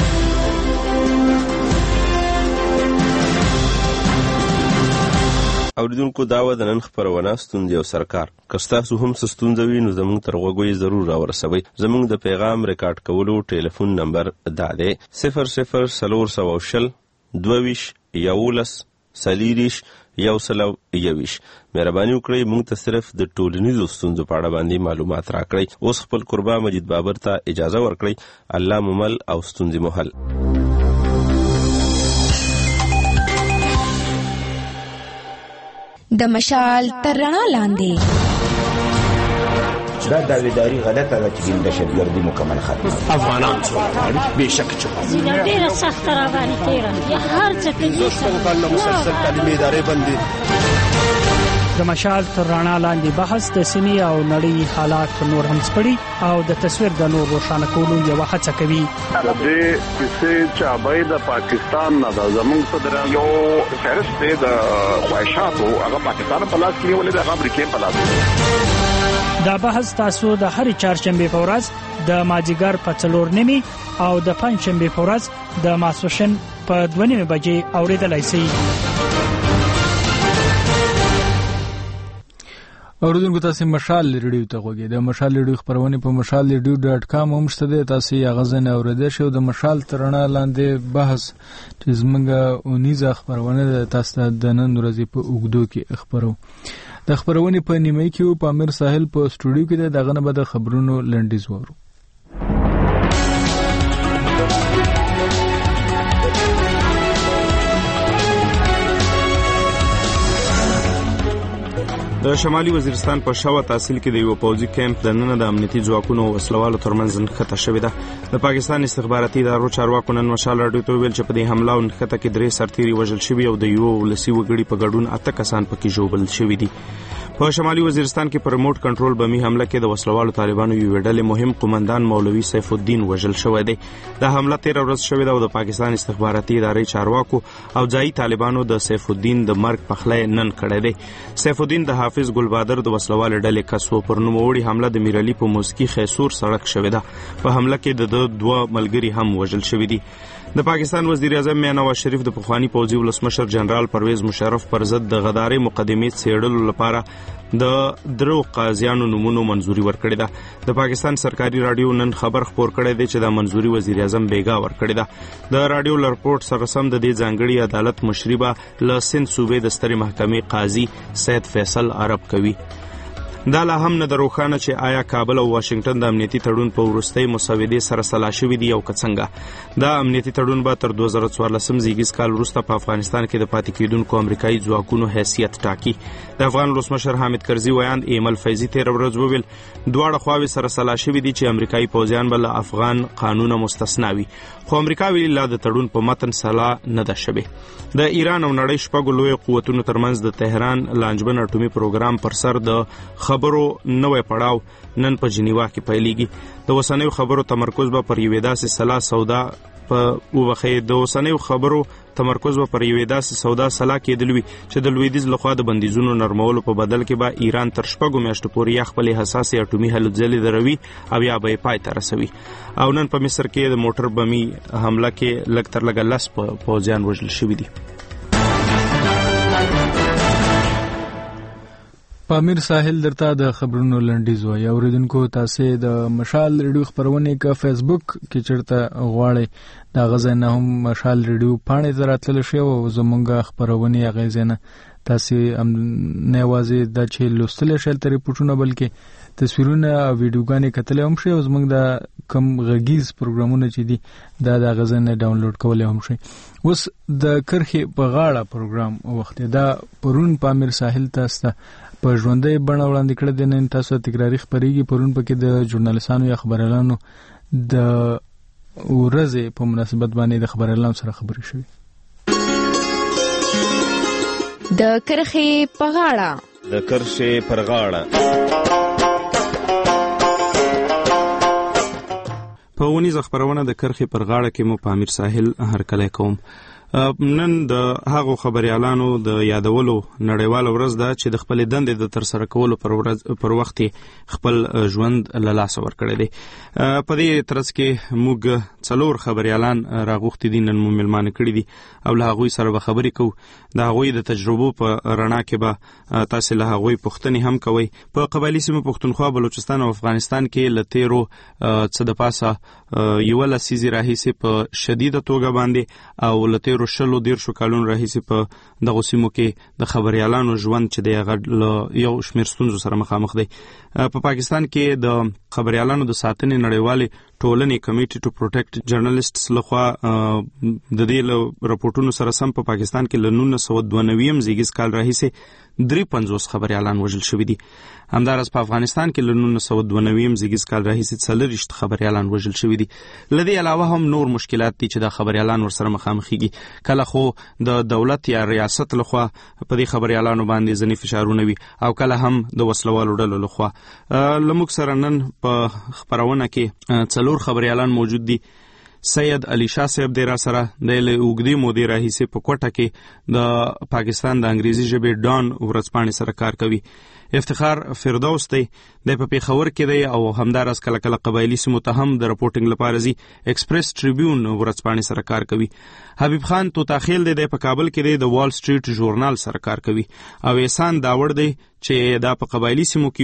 اوریدونکو داوا د نن خبرونه ستوندې او سرکار کستاسو هم ستوندوي نو زموږ تر غوږی ضرور راورسوي. زموږ د پیغام ریکارډ کولو ټلیفون نمبر دا دی صفر صفر سلور سو شل دوویش یولس سلیریش یو سلو یویش. مهرباني وکړئ موږ ته صرف د ټولنیزو ستونزو په اړه باندې معلومات راکړئ. اوس خپل قربا مجید بابر ته اجازه ورکړئ. الله ممل او ستونزې محل. د مشال تر رڼا لاندې دا داویداری غلطه ده چې د دهشتګردي مکمل ختمه افغانان څو بهشکه چې زینه ډیره سخت را باندې تیرا یا هر څه کې دوستو کله مسلسل تعلیمي ادارې باندې د مشال تر رڼا لاندې بحث د سیمې او نړۍ حالات نور هم سپړي او د تصویر د نور روښانه کولو یو هڅه کوي. د دې چې چابای د پاکستان نه د زمونږ صدر یو فهرست د خواهشاتو هغه پاکستان په لاس کې ولې د امریکا په لاس. دا بحث تاسو د هر چهارشنبه په ورځ د ماجیګر په څلور نیمي او د پنځشنبه په ورځ د ماسوشن په دوه نیمه بجې اوریدلای شئ. اوریدونکو تاسو مشال ریډیو ته غوږی د مشال ریډیو خبرونه په مشال ریډیو ډاټ کام هم شته د تاسو یې غزنه اوریدل شو د مشال ترڼا لاندې بحث چې زمونږه اونیزه خبرونه تاسو د نن ورځې په اوګدو کې خبرو. د خبرونې په نیمه کې په امیر ساحل په سټوډیو کې دغه نه به د خبرونو لنډیز وورو. د شمالي وزیرستان په شاوه تحصیل کې د یو پوځي کیمپ د نن د امنیتي ځواکونو او وسلوالو ترمنځ نښته شوې ده. د پاکستان استخباراتي ادارو چارواکو نن مشال راډیو ته ویل چې په دې حمله او نښته کې درې سرتیري وژل شوي او د یو ولسي وګړي په ګډون اته کسان پکې ژوبل شوي دي. په شمالي وزیرستان کې پر ریموټ کنټرول بمي حمله کې د وسلوالو طالبانو یو ډلې مهم قومندان مولوي سیف الدین وژل شوی دی. د حمله تیر ورځ شوې ده او د پاکستان استخباراتي ادارې چارواکو او ځایي طالبانو د سیف الدین د مرګ پخلی نن کړی دی. سیف الدین د حافظ ګلبادر د وسلوال ډلې کسو پر نوموړي حمله د میرعلي په موسکی خیسور سړک شوې ده. په حمله کې د دوه ملګري هم وژل شوي دي. د پاکستان وزیر اعظم میاں نواز شریف د پخوانی پوځي ولسمشر جنرال پرویز مشرف پر ضد د غداري مقدمې څېړلو لپاره د درو قاضیانو نومونو منځوري ورکړې ده. د پاکستان سرکاري رادیو نن خبر خپور کړی دی چې د منځوري وزیر اعظم بیګا ورکړې ده. د رادیو لپورټ سره سم د دې ځانګړي عدالت مشري به له سند صوبې د سترې محکمې قاضي سید فیصل عرب کوي. دا لا هم نه دروخانه چې آیا کابل او واشنگټن د امنیتي تړون په وروستۍ مسودې سره سلا شوي دي او که څنګه. دا امنیتي تړون به تر دوه زره څوارلسم زیږیز کال وروسته په افغانستان کې د پاتې کېدونکو امریکایي ځواکونو حیثیت ټاکي. د افغان ولسمشر حامد کرزي ویاند ایمل فیضي تېره ورځ وویل دواړه خواوې سره سلا شوي دي چې امریکایي پوځیان به له افغان قانونه مستثنا وي، خو امریکا ویلي لا د تړون په متن سلا نه ده شوې. د ایران او نړۍ شپږو لویو قوتونو ترمنځ د تهران لانجمن اټومي پروګرام پر سر د خبرو نوې پړاو نن په جنیوا کې پیلېږي. د اوسنیو خبرو تمرکز به پر یوې داسې سلا سودا په وبخې د اوسنیو خبرو تمرکز به پر یوې داسې سودا سلا کېدل وي چې د لویدیځ لخوا د بندیزونو نرمولو په بدل کې به ایران تر شپږو میاشتو پورې یا خپلې حساسې اټومي هلو ځلې دروي او یا به یې پای ته رسوي. او نن په مصر کې د موټر بمي حمله کې لږ تر لږه لس پوځیان وژل شوي دي. په امیر ساحل درته د خبرونو لنډیز وایي. اوریدونکو تاسو د مشال ریډیو خبرونه کا فیسبوک کې چرته غواړئ دا غزه نه هم مشال ریډیو پاڼې دراتل شي او زمونږ خبرونه غزه نه تاسو هم نه وازي د چې لوستل شل تر پټونه بلکې تصویرونه او ویډیوګانې کتل هم شي او زمونږ د کم غږیز پروګرامونه چې دي دا د غزه نه ډاونلوډ کول هم شي. اوس د کرخې په غاړه پروګرام وخت دا پرون په امیر ساحل تاسو په ژوندۍ بڼه وړاندې کړی دی. نن تاسو تکراري خبرېږي پرون پکې د ژورنالستانو یا خبريالانو د ورځې په مناسبت باندې د خبريالانو سره خبرې شوې. د کرخې په غاړه د کرخې پر غاړه په ونیزه خبرونه د کرخې پر غاړه کې مو په امیر ساحل هرکلی کوم. نن د هغو خبريالانو د یادولو نړیواله ورځ ده چې د خپل دندې د تر سره کولو پر ورځ پر وخت خپل ژوند له لاسه ورکړی دی. په دې ترڅ کې موږ څلور خبريالان راغوښتي دي، نن مو مېلمانه کړي دي او له هغوی سره به خبرې کوو. د هغوی د تجربو په رڼا کې به تاسو له هغوی پوښتنې هم کوئ. په قبایلي سیمو پښتونخوا، بلوچستان او افغانستان کې له تیرو څه د پاسه یوه لسیزې راهیسې په شدیده توګه باندې او له تیرو شلو دیرشو کالونو راهیسې په دغو سیمو کې د خبريالانو ژوند چې دی هغه یو شمېر ستونزو سره مخامخ دی. په پاکستان کې د خبريالانو د ساتنې نړیوالې ټولنې کمیټي ټو پروټیکټ جرنالیسټس لخوا د دې له رپورټونو سره سم په پاکستان کې له نولس سوه دوه نویم زیږیز کال راهیسې درې پنځوس خبريالان وژل شوي دي. همداراز په افغانستان کې له نولس سوه دوه نویم زیږیز کال راهیسې څلرویشت خبريالان وژل شوي دي. له دې علاوه هم نور مشکلات دي چې د خبريالان ورسره مخامخېږي. کله خو د دولت یا ریاست لخوا په دې خبريالانو باندې ځینې فشارونه وي او کله هم د وسلوالو ډلو لخوا. له موږ سره نن په خبرونه کې څلور خبريالان موجود دي. سید علی شاه صاحب دی را سره، د له اوږدې مودې راهیسې په کوټه کې د پاکستان د انګریزي ژبې ډان ورځپاڼې سره کار کوي. افتخار فردوس دی، د په پیښور کې دی او همداراز کله کله قبایلی سیمو ته هم د رپورټینګ لپاره ځي. ایکسپریس ټریبیون ورځپاڼې سره کار کوي. حبیب خان توتاخیل دی، په کابل کې دی، د وال سټریټ ژورنال سره کار کوي. او احسان داوړ دی چې دا په قبایلی سیمو کې وي،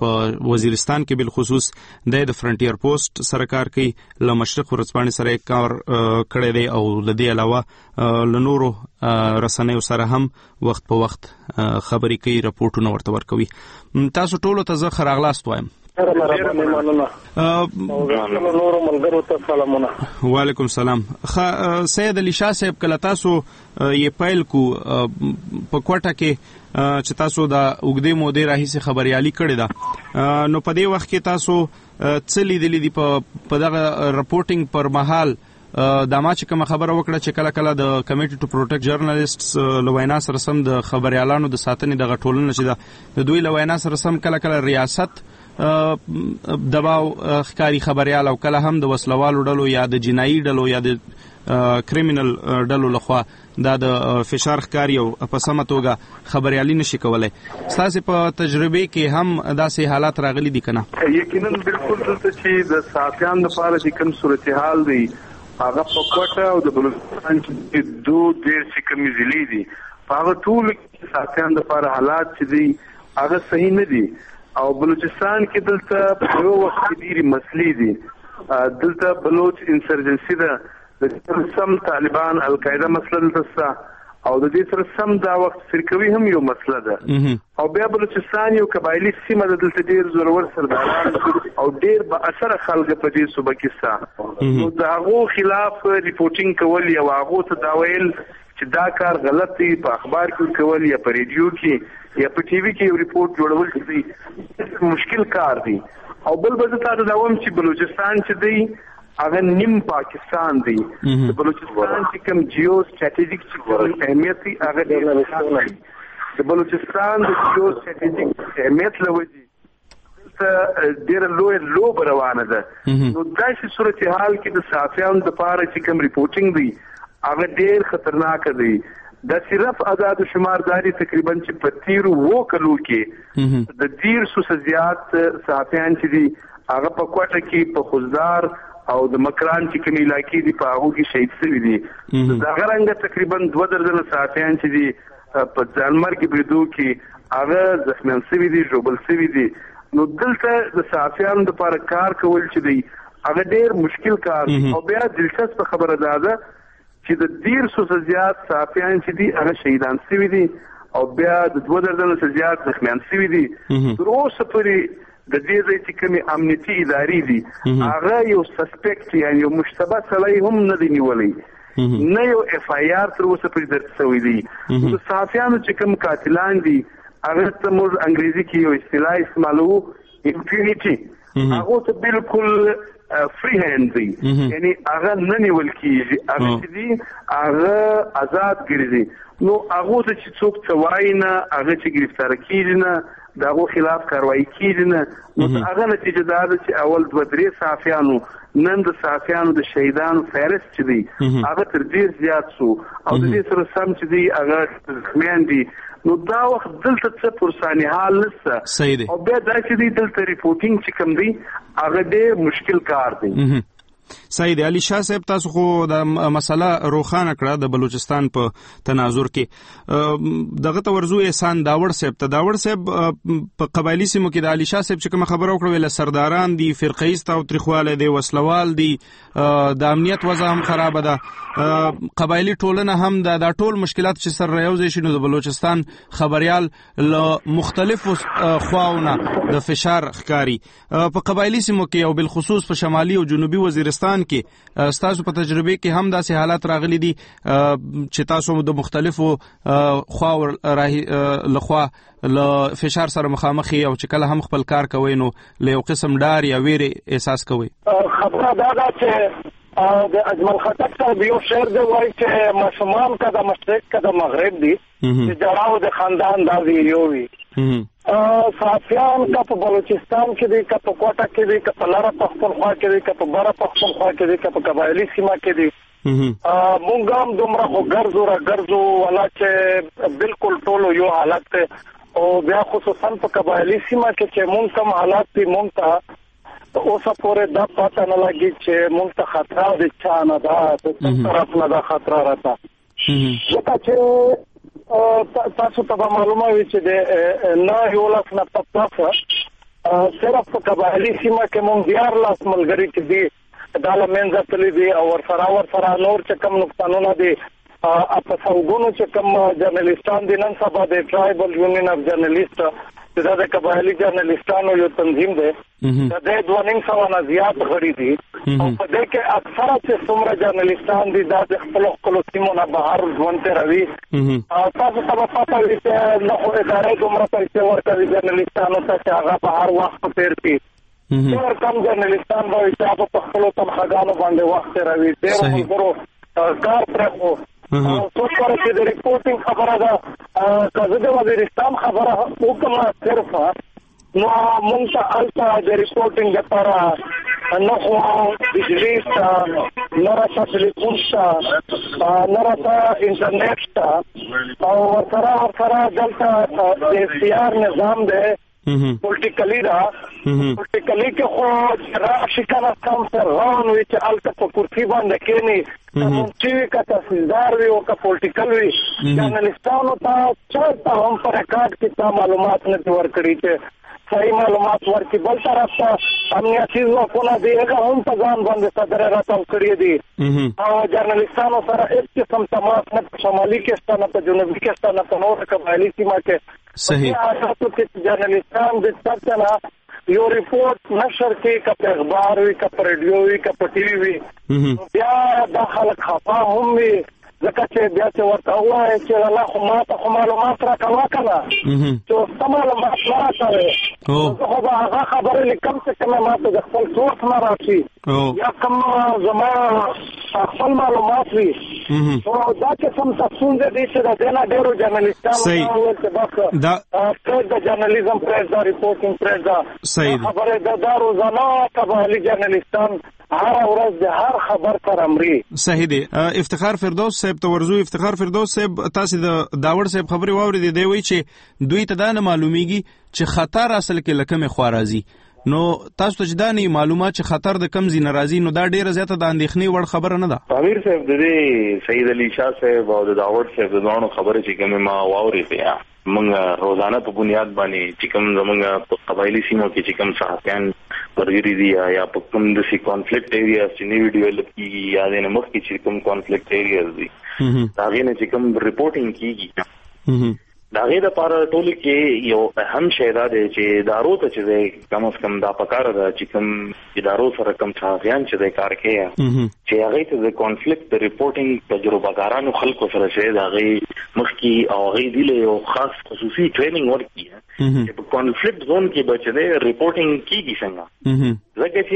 په وزیرستان کې بل خصوص د فرنټیر پوسټ سره کار کوي، له مشرق ورځپاڼې سره کار کړی دی او له دې علاوه له نورو رسنیو سره هم وخت په وخت خبرې کوي، راپورټونه ورته ورکوي. تاسو ټولو ته زه ښه راغلاست وایم. وعلیکم سلام. سید علي شاه صاحب، کله تاسو یې پیل کو په کوټه کې چې تاسو د اوږدې مودې راهیسې خبریالي کړې ده، نو په دې وخت کې تاسو څه لیدلي دي په دغه رپورټینګ پر مهال؟ دا ما چې کومه خبره وکړه چې کله کله د کمیټي ټو پروټیکټ جرنالیسټس له وینا سره سم د خبریالانو د ساتنې دغه ټولنه چې ده د دوی له وینا سره سم کله کله ریاست دباو ښکاري خبریال او کله هم د وسلوالو ډلو یا د جنایي ډلو یا د کریمینل ډلو لخوا دا د فشار ښکاري او په سمه توګه خبریالي نشي کولی. ستاسې په تجربې کې هم داسې حالات راغلي دي که نه؟ یقینا بالکل دلته چې د صحافیانو لپاره چې کوم صورتحال دی هغه په کوټه او د بلوچستان کې دوه ډېر چې کومې ضلعې دي په هغه ټولو کې صحافیانو لپاره حالات چې دي هغه صحیح نه دي. او بلوچستان کې دلته په یو وخت کې ډېرې مسلې دي. دلته بلوچ انسرجنسي ده، د سم طالبان القاعده مسله دلته شته او د دې سره سم دا وخت فرقوي هم یو مسله ده. او بیا بلوچستان یو قبایلي سیمه ده، دلته ډېر زورور سرداران او ډېر با اثره خلک په دې صوبه کې شته. نو د هغو خلاف ریپورټینګ کول یا هغو ته دا ویل چې دا کار غلط دی، په اخبار کې کول یا په ریډیو کې یا په ټي وي کې یو ریپورټ جوړول چې دی مشکل کار دی. او بل به زه تاسو ته وایم چې بلوچستان چې دی هغه نیم پاکستان دی. د بلوچستان چې کوم جیو سټریټیجیک چې اهمیت دی هغه ډېر د بلوچستان د جیو سټریټیجیک اهمیت لوجي ډېر لوی لوب روانه ده. نو داسې صورتحال کې د صحافیانو لپاره چې کوم ریپورټینګ دی هغه ډېر خطرناک دی. د صرف آزاد شمارداري تقریبا چې په تیرو وو کلو کې د ډېر څه زیات صحافیان چې دي هغه په کوټه کې په خوزدار او د مکران چې کوم علاقې دي په هغو کې شهید شوي دي. د هغه رنګه تقریبا دوه درجنه صحافیان چې دي په ځانمرګي بریدو کې هغه زخمیان شوي دي، ژوبل شوي دي. نو دلته د صحافیانو لپاره کار کول چې دی هغه ډېر مشکل کار دی. او بیا دلچسپه خبره دا ده چې د ډېر څه زیات صحافیان چې دي هغه شهیدان شوي دي او بیا د دوه درجنه څخه زیات زخمیان شوي دي. تر اوسه پورې د دې ځای چې کومې امنیتي ادارې دي هغه یو سسپیکټ یعنې یو مشتبه سړی هم نه دی نیولی، نه یو اف آی آر تر اوسه پورې درج شوی دی. د صحافیانو چې کوم قاتلان دي هغه ته موږ انګریزي کې یو اصطلاح استعمالوو امپیونیټي، هغو ته بالکل فری هینډ دی، یعنی هغه نه نیول کېږي، هغه چې دي هغه آزاد ګرځي. نو هغو ته چې څوک څه وایي نه، هغه چې ګرفتاره کېږي نه، د هغو خلاف کاروایي کېږي نه. نو د هغه نتیجه دا ده چې اول دوه درې صحافیانو نن د صحافیانو د شهیدانو فهرست چې دی هغه تر ډېر زیات شو او د دې سره سم چې دی هغه زخمیان دي. نو دا وخت دلته څه پرساني حال نشته او بیا دا چې دی دلته ریپورټینګ چې کوم دی هغه ډېر مشکل کار دی. سید علي شاه صاحب، تاسو خو د مسله روښانه کړه د بلوچستان په تناظر کې. دغه ته ورځو احسان داوړ صاحب ته. داوړ صاحب په قبایلي سیمو کې د علي شاه صاحب چې کومه خبره وکړه ویله سرداران دي، فرقهیز تاوتریخوالی دی، وسلوال دي، د امنیت وضع هم خرابه ده، قبایلي ټولنه هم ده. دا ټول مشکلات چې سره یوځای شي نو د بلوچستان خبریال له مختلفو خواونه د فشار ښکاري. په قبایلي سیمو کې او بالخصوص په شمالي او جنوبي وزیرستان کې ستاسو په تجربه کې هم داسې حالات راغلي دي چې تاسو د مختلفو خواور لخوا له فشار سره مخامخ او چې کله هم خپل کار کوئ نو له یو قسم ډار یا ویرې احساس کوئ؟ خبره دا ده چې د اجمل خټک صاحب یو شعر دی وایي چې ماشومان که د مشرق که د مغرب دي چې جړاو د خاندان دا ویډیو وي. صحافیان که په بلوچستان کې دي، که په کوټه کې دي، که په لاره پښتونخوا کې دي، که په بره پښتونخوا کې دي، که په قبایلي سیمه کې دي، مونږ هم دومره خو ګرځو را ګرځو ولا چې بالکل ټولو یو حالت دی. او بیا خصوصا په قبایلي سیمه کې چې مونږ کوم حالات دي مونږ ته اوسه پورې دا پته نه لګي چې مونږ ته خطره د چا نه ده، د کوم طرف نه ده خطره راته. ځکه چې تاسو ته به معلومه وي چې د نه یولس نه پس صرف په قبایلی سیمه کې مونږ دیار لاس ملګری چې دی دا لمنځه تللی دی او ورسره ورسره نور چې کم نقصانونه دي په سوګونو چې کم جرنالستان دي نن سبا د ټرایبل یونین اف جرنالست دا د قبایلی جرنالستانو یو تنظیم دی دا د دوه نیم سوه نه زیات غړي دي او په دې کې اکثره چې څومره جرنالستان دي دا د خپلو خپلو سیمو نه بهر ژوند تېروي تاسو ته به پته وي چې نه خو ادارې دومره پیسې ورکوي جرنالستانو ته چې هغه په هر وخت تېر کړي ډېر کم جرنالستان به وي چې هغه په خپلو تنخواګانو باندې وخت تېروي ډېرو ملګرو کار پرېښو څوک کله چې د ریپورټینګ خبره ده که زه د وزیرستان خبره وکړم صرف نو مونږ ته هلته د ریپورټینګ لپاره نه خو بجلي شته نه راته ټلیفون شته نه راته انټرنیټ شته او ورسره ورسره دلته د اختیار نظام دی پولیټیکلي ده پولیټیکلي کې خو راشي کنه کم سرغان وي چې هلته په کرسي باندې کښېني که منشي وي که تحصیلدار وي او که پولیټیکل وي جرنالستانو ته چېرته هم په ریکارډ کې تا معلومات نه دي ورکړي چې صحیح معلومات ورکړي بل طرف ته امنیتي ځواکونه دي هغه هم په ځان باندې صدرې راتاو کړي دي او جرنالستانو سره هېڅ قسم تماس نه په شمالي کې شته نه په جنوبي کې شته نه په نورو قبایلي سیمه کې صحیح حالاتو کې جرنالستان د څه نه یو ریپورټ نشر کې که په اخبار وي که په ریډیو وي که په ټي وي وي بیا دا خلک خفا هم وي ځکه چې بیا چې ورته ووایې چې الله خو ما ته خو معلومات راکوه که نه چې اوس ته معلومات نه راکوې زه خو به هغه خبرې لیکم چې کومه ما ته د خپل سورس نه راشي یا کوم زما خپل معلومات وي نو دا قسم ته ستونزې دي چې د دې نه ډېرو جرنالستانو ته وویل چې بس پرېږده جرنالیزم پرېږده ریپورټینګ پرېږده خبرې د دا روزانه قبایلي جرنالستان هر ورځ د هر خبر سره مري. صحیح دی. افتخار فردوس صاحب ته ورزو. افتخار فردوس صاحب تاسو د داوړ صاحب خبري واوري دی وی چې دوی ته دا نه معلومیږي چې خطر اصل کې لکه خوارازي نو تاسو ته دا نه معلومات چې خطر د کم زی ناراضي نو دا ډیره زیاته د اندېښنې وړ خبره نه ده. امیر صاحب د دې سید علي شاه صاحب او د داوړ صاحب د دوه خبره چې کوم ما واوري دی موږ روزانه په بنیاد باندې چې کوم زموږ په قبایلی سیمو کې چې کوم صحافیان ورګری دي یا په کوم د سی کانفلیکټ ایریاز چې نیو ډیولپ کیږي یا د مخ کې چې کوم کانفلیکټ ایریاز دي دا غي نه چې کوم ریپورټینګ کیږي دا غي د لپاره ټول کې یو اهم شی دا دی چې ادارو ته چې کم از کم دا پکاره ده چې کوم ادارو سره کوم صحافیان چې کار کوي چې هغه ته د کانفلیکټ د ریپورټینګ تجربه کارانو خلکو سره چې دا غي مخ کې او غي دی له خاص خصوصي ټریننګ ورکړي چې په کانفلیکټ زون کې بچره ریپورټینګ کیږي څنګه ځکه چې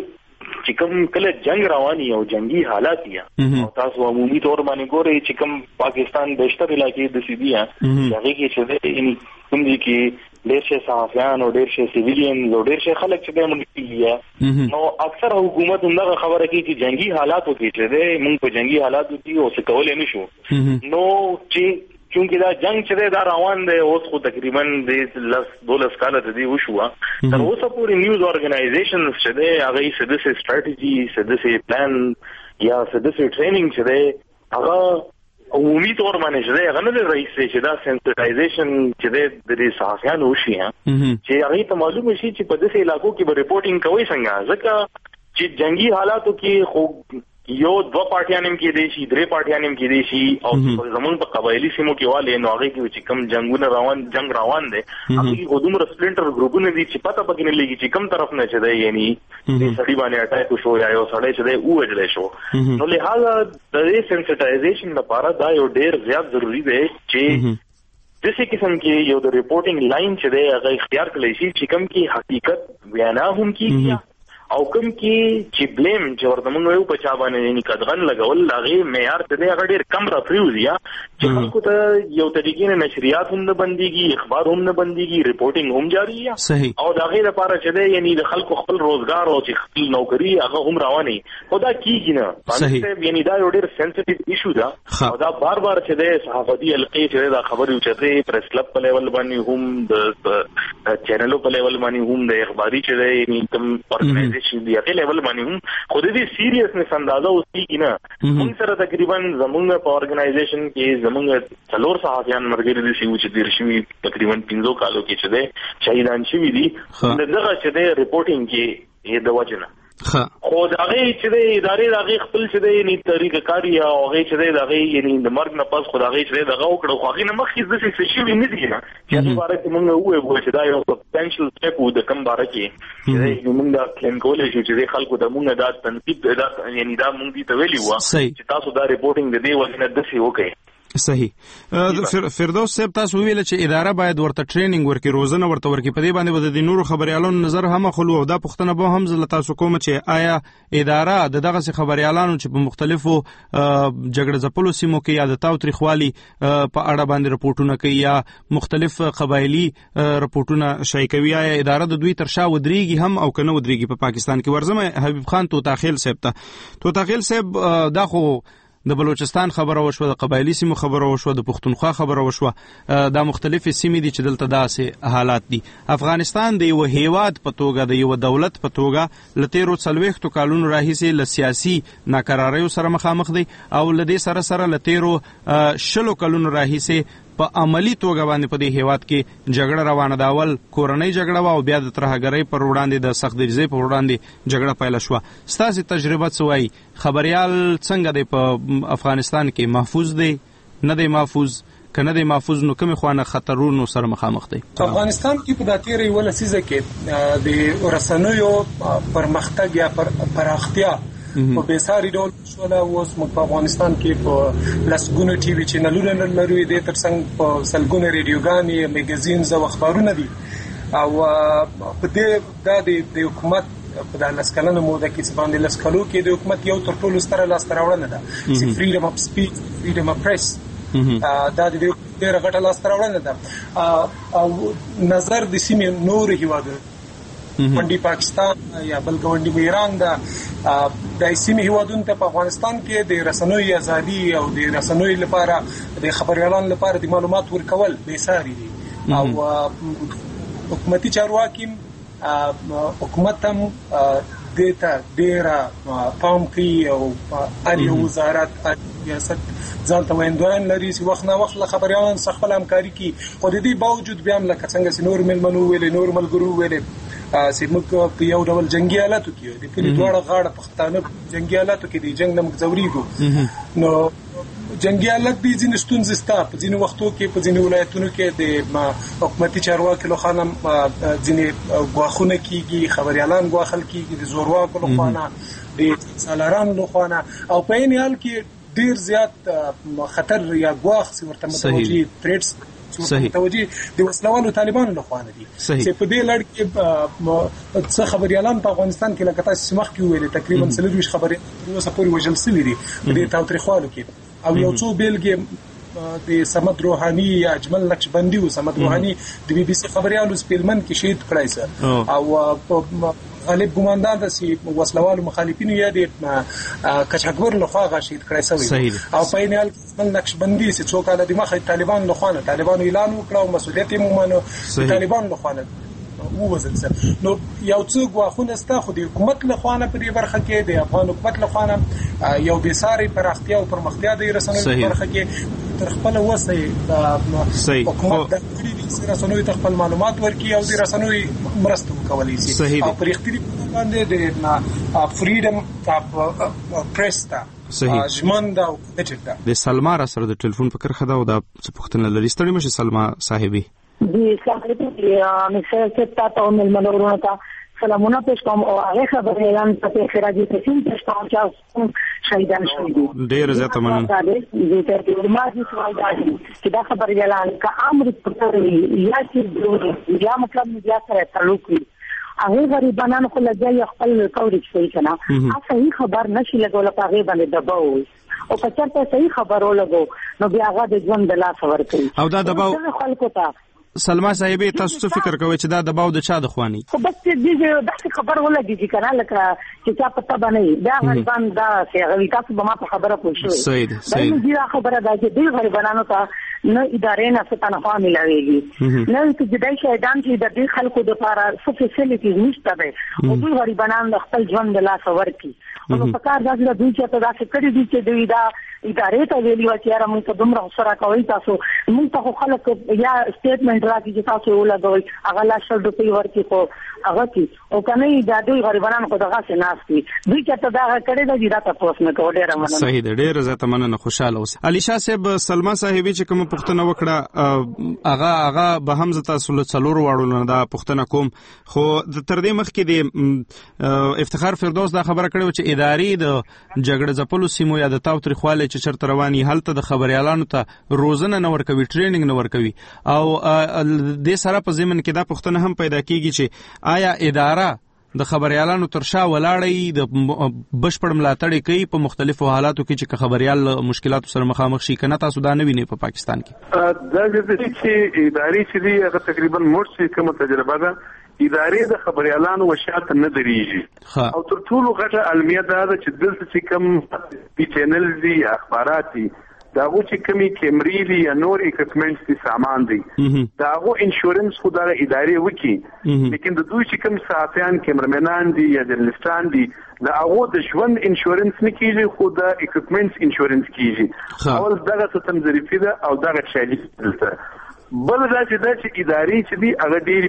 چې کوم کله جنگ رواني او جنگي حالات دي او تاسو عمومي تور باندې ګورئ چې کوم پاکستان بیشتر علاقې د سیدي هغه کې چې یعنی کوم دي کې ډېر شي صحافیان او ډېر شي سیویلین او ډېر شي خلک چې د مونږ نو اکثر حکومت همدغه خبره کوي چې جنگي حالات وکړي چې موږ په جنگي حالاتو کې او څه کولای نشو نو چې چونکی دا جنگ چې دا روان دی اوس خو تقریبا د لس دولس کاله د دې وشو تر اوسه پورې نیوز اورګنایزیشنز چې دی هغه سدسه سټریټجی سدسه پلان یا سدسه ټریننګ چې دی هغه عمومي تور باندې چې هغه نه رئیس چې دا سنسټایزیشن چې د دې صحافیانو وشي چې هغه ته معلومه شي چې په داسې علاقو کې به ریپورټینګ کوي څنګه ځکه چې جنگي حالاتو کې خو یو دو پارټیان هم کې دي شي درې پارټیان هم کې دي شي او زمونږ په قبایلی سیمو کې والے نو هغه کې چې کم جنگونه روان جنگ روان دي هغه کې خودمره سپلنټر ګروپونه دي چې پته پکې نه لګي چې کم طرف نه چي دی یعنی دې سړي باندې اٹیک وشو یا یو سړی چې دی او وجلې شو نو لہذا د دې سنسټایزیشن لپاره دا یو ډېر زیات ضروری دی چې داسې قسم کې یو د ریپورټینګ لاین چې دی هغه اختیار کړی شي چې کم کې حقیقت بیان هم کیږي او کوم کې چې بلیم چې ورته موږ یو په چا باندې یعنی قدغن لګول هغه معیار ته دی هغه ډېر کم راپریوزي چې خلکو ته یو طریقې نه نشریات هم نه بنديږي اخبار هم نه بنديږي ریپورټینګ هم جاری یا او دا غي لپاره چې دی یعنی د خلکو خپل روزګار او چې خپل نوکری هغه هم رواني او دا کیږي نه باندې یعنی دا یو ډېر سنسټیو ایشو ده او دا بار بار چې دی صحافتي القي چې دا خبرې اوچته پریس کلب په لیول باندې هم د چینلو په لیول باندې هم د اخباري چې دی یعنی کوم اورګنایزیشن چې دی هغه لیول باندې هم خو دې سیریسنس اندازه اوسېږي نه. موږ سره تقریبا زمونږ په اورګنایزیشن کې زمونږ څلور صحافیان مرګري دي چې د رشوي تقریبا پنځو کالو کې چې دی شهیدان شوي دي دغه چې دی ریپورټینګ کې د وجنه خو دا غي چې د ادارې د غي خپل چې د ني طریقه کاری او غي چې د غي یعنی د مرګ نه پس خدای غي چې دغه وکړو خو غي نه مخکې د څه شي ویني دي نه چې په اړه کې موږ وایو چې دا یو پوتنشل سټیپ و د کم باره کې چې موږ دا کلیم کولای شو چې خلکو د موږ د تنقید دا یعنی دا موږ دي ته ویلی و چې تاسو دا ریپورټینګ د دې وجنه د څه وکړي. صحیح. فردوس صاحب تاسو ویل چې اداره باید ورته ټریننګ ورکړي روزنه ورته ورکړي په دې باندې ود د نورو خبريالانو نظر هم خلو او دا پښتنه به هم زله تاسو کوم چې آیا اداره د دغه خبريالانو چې په مختلفو جګړه ځپلو سیمو کې یا د تاوتریخوالي په اړه باندې رپورټونه کوي یا مختلف قبایلی رپورټونه شایع کوي یا اداره د دوی تر شا ودرېږي هم او کنه ودرېږي په پاکستان کې ورزمه حبیب خان توتاخیل صاحب ته توتاخیل صاحب دا خو د بلوچستان خبره وشوه د قبایلی سیمو خبره وشوه د پښتونخوا خبره وشوه دا مختلفې سیمې دي چې دلته داسې حالات دي. افغانستان د یو هیواد په توګه د یو دولت په توګه لتیرو څلوېښتو کالونو راهیسې له سیاسي ناکراریو سره مخامخ دی او لدې سره سره لتیرو شلو کالونو راهیسې په عملی توګه باندې په دې هیواد کې جګړه روانه ده. اول کورنۍ جګړه و او بیا د ترهګرۍ پر وړاندې د سخت دریځۍ پر وړاندې جګړه پیل شوه. ستاسو تجربه څه وایي؟ خبريال څنګه دی په افغانستان کې؟ محفوظ دی نه دی محفوظ؟ کنه دی محفوظ نو کوم خوانه خطرونو سره مخامخ دی؟ افغانستان کې په داتیرې ول سیزه کې د رسنیو پرمختګ یا پر پراختیا په بیساري ډول شوله. اوس موږ په افغانستان کې په لسګونو ټي وي چینلونه لرو دي ترڅنګ په سلګونو ریډیوګانې میګازینز او اخبارونه دي او په دې د د حکومت په د لسکلنو موده کې باندې لسکلو کې د حکومت یو تر ټولو ستره لاسته راوړنه ده چې فریډم اف سپیچ فریډم اف پریس دا د ډېر غټه لاسته راوړنه ده او نظر د سیمې نور هیوادونو ګوندی پاکستان یا بل ګوندی ایران دا د سیمې هیوادونو ته په افغانستان کې د رسنوي ازادي او د رسنوي لپاره د خبريالانو لپاره د معلومات ورکول بیساري دي او حکومتي چارواکي حکومت هم دیتا ډیره پام کوي او اړ وزارت ریاست ځان ته ویندوان لري چې وخت نه وخت له خبريالانو سره خپل همکاري کوي خو د دې باوجود بیا هم لکه څنګه چې نور ملمنو ویلې نور ملګرو ویلې چې موږ په یو ډول جنگي حالاتو کې د پولی دواړه غاړه پښتانه جنگي حالاتو کې د جنگ نه مګزوريږو نو جنگي حالت دي ځینې ستونزې ستا په ځینې وختو کې په ځینې ولایتونو کې د حکومتي چارواکو له خوا ځینې غواخونه کیږي خبريالان غواخل کیږي د زورواکو له خوا د سالارانو له خوا او په یې حال کې ډیر زیات خطر یا غواخ چې ورته متوجي تریټس صحیح توجیه د وسلوالو طالبانو له خوا نه دي چې په دې لړ کې څه خبريالان په افغانستان کې لکه تاسو مخ کې ویل تقریبا څلور خبري اوسه پوری وجل سوي دي په دې تاوتریخوالو کې او یو څو بیلګې د سمد روحاني یا اجمل نقشبندي او سمد روحاني د بي بي سي خبريالو سپیلمن کې شهید کړای سره او غالب ګماندار د سی وسلوالو مخالفینو یا د کچکور له خوا غشید کړای شوی او په یې حال بل نقشبندي چې څوک د مخه طالبان له خوا نه طالبانو اعلان وکړ او مسولیت یې مومنو طالبان له خوا نه ووزل سره نو یو څوک واخونه ستا خو د حکومت له خوا نه په دې برخه کې د افغان حکومت له خوا نه یو بیساري پراختیا او پرمختیا د رسنیو برخه کې تر خپل وسه د حکومت د رسنیو ته خپل معلومات ورکړي او د رسنیو مرسته وکولای شي او پر اختیاري باندې د فریډم اف پریس ته ژمنده او دټه د سلما را سره د ټلیفون فکر خدا او د پښتنه لري ستړي مشه سلما صاحبي जी अस्सलाम वालेकुम mister septa तो मिल मनोरना था सलामुना पेश कोम او هغه خبره اعلان په خراجي تسین پیش کوم چې شهیدان شوي ډیر زیاته مننه دې ته د ماجي سوال دی چې دا خبره اعلان کا امر پرتوري یا چې یا مطلب میډیا سره تعلق لري هغه غریبانو خو لږه خپل کوریج کوي کنه صحیح خبر نشي لګول په هغه باندې دباو او په چرته صحیح خبرو لګو نو بیا هغه د ژوند د لاس ور کوي او دا دباو خلکو ته سلما صاحبې تاسو څه فکر کوئ چې دا دباو د چا د خواني خو بس دې د خبر ولګي کنه لکه چې چا پته باندې دا غریبان دا چې غوي تاسو به ما په خبره پوه شئ صحیح صحیح دا خبره دا چې دې غریبانو ته نه ادارې نه څه تنخوا ملاويږي نه چې جدای شهیدان چې د دې خلکو د لپاره څه فیسیلیټیز نشته ده او دوی غریبانان د خپل ژوند د لاسه ورکړي نو په کار داسې د دوی چې تاسو کړی دي چې دوی دا ادارې ته ویلي و چې را موږ ته دومره سره کوي تاسو موږ ته خلک یا سټیټمنټ راکړي چې تاسو ولګوي هغه لا شل روپۍ ورکړي خو هغه کی او کنه دا دوی غریبانان خو دغه څه ناشتي دوی چې دا کړی دی دا تاسو نه کوي ډیر مننه صحیح ده ډیر زه مننه خوشاله اوس علي شاه صاحب سلمہ صاحب چې کوم پښتنه وکړه هغه هغه به هم ز تاسو له څلور واړو نه دا پښتنه کوم خو تر دې مخکې د افتخار فردوس دا خبره کړې چې ادارې د جګړه ځپلو سیمو یا د تاوتریخوالي چې چرته رواني هلته د خبريالانو ته روزنه نه ورکوي ټریننګ نه ورکوي او د سره په ضمن کې دا پښتنه هم پیدا کیږي چې آیا اداره د خبريالانو تر شا ولاړی د بشپړ ملاتړ کوي په مختلفو حالاتو کې چې خبريال مشکلاتو سره مخامخ شي کنه تاسو دا نه وینئ په پاکستان کې دا د دې چې ادارې چې دی هغه تقریبا مرشي کومه تجربه ده ادارې د خبريالانو وشات نه درېږي او تر ټولو غټه علمیه ده چې دلته چې کوم پی چینل دي اخبارات دي داغو چې کمی کیمرې دي یا نور اکوپمنټس دي سامان دي داغو انشورنس خو دا ادارې وکي لیکن د دوی چې کوم صحافیان کیمرمنان دي یا جرنالستان دي دا هغه د ژوند انشورنس نه کیږي خو د اکوپمنټس انشورنس کیږي اول دغه څه تنظیفي ده او دغه شایي ده بل دا چې دا چې ادارې چې دي هغه ډېری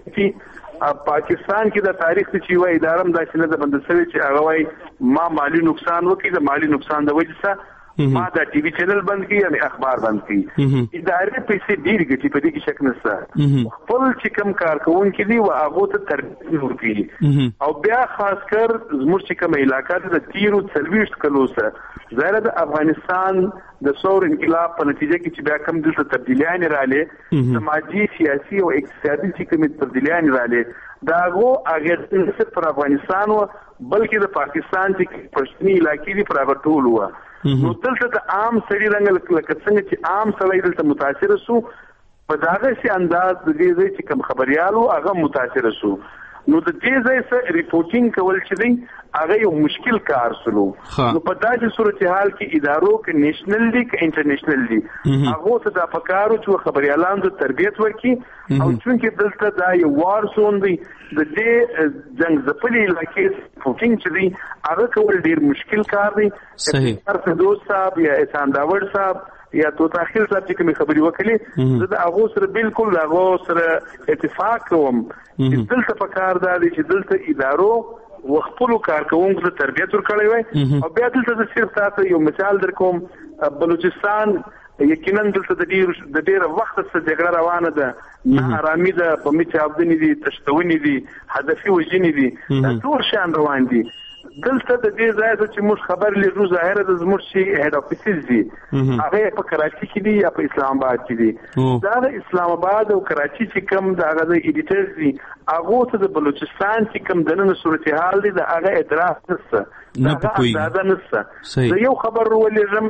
پیسې پاکستان کې د تاریخ چې یو اداره هم دا چې نه ده بند شوی چې هغه وايي ما مالی نقصان وکړي د مالی نقصان د وجې څخه ما دا ټي وي چینل بند کړي یا اخبار بند کړي ادارې پیسې ډېرې ګټي په دې کې شک نشته خپل چې کوم کارکونکي دي هغه ته تربیت ورکړي او بیا خاص کر زموږ چې کوم علاقې د تیرو څلوېښت کلو سره ظاهره د افغانستان د ثور انقلاب په نتیجه کې چې بیا کوم دلته تبدیلیان رالې سماجی سیاسي او اقتصادي چې کوم تبدیلیان رالې دا هغه اغیز نه صرف پر افغانستان و بلکې د پاکستان چې پښتني علاقې دي پر هغه ټول و نو دلته د عام سړي رنګ لکه څنګه چې عام سړی دلته متاثر سو په داغه سي انداز د دې ځای چې کوم خبريالو هغه متاثر سو نو د دې ځای سره ریپورټینګ کول چې دی هغه یو مشکل کار سلو نو په داسې صورتحال کې ادارو کې نېشنل دي کې انټرنیشنل دي هغه ته د پکارو چې خبريالانو ته تربيت ورکړي او چې دلته دا یو وار سون دی د دې جنگ ځپلي علاقې ریپورټینګ چې دی هغه کول ډیر مشکل کار دی صحیح فردوس صاحب یا احسان داور صاحب یا تو تاخیر صاحب چې کوم خبري وکړي زه د هغه سره بالکل هغه سره اتفاق کوم چې دلته پکار دی چې دلته ادارو وخپلو کارکونکو ته تربیت ورکړی وي او بیا دلته صرف تاسو یو مثال درکوم بلوچستان یقینا دلته د ډیر د ډیر وخت څخه جګړه روانه ده نه آرامي ده په می چاودنې دي تشتونې دي هدفي وژنې دي دا ټول شان روان دي دلته د دې ځای ته چې موږ خبر لرو ظاهره د زموږ شي هډ افیسز دي هغه په کراچي کې دي یا په اسلام آباد کې دي دا د اسلام آباد او کراچي چې کوم د هغه د ایډیټرز دي هغه ته د بلوچستان چې کوم دنه صورتحال دي د هغه ادراک نشته نه پوي دا نشته زه یو خبر ولرم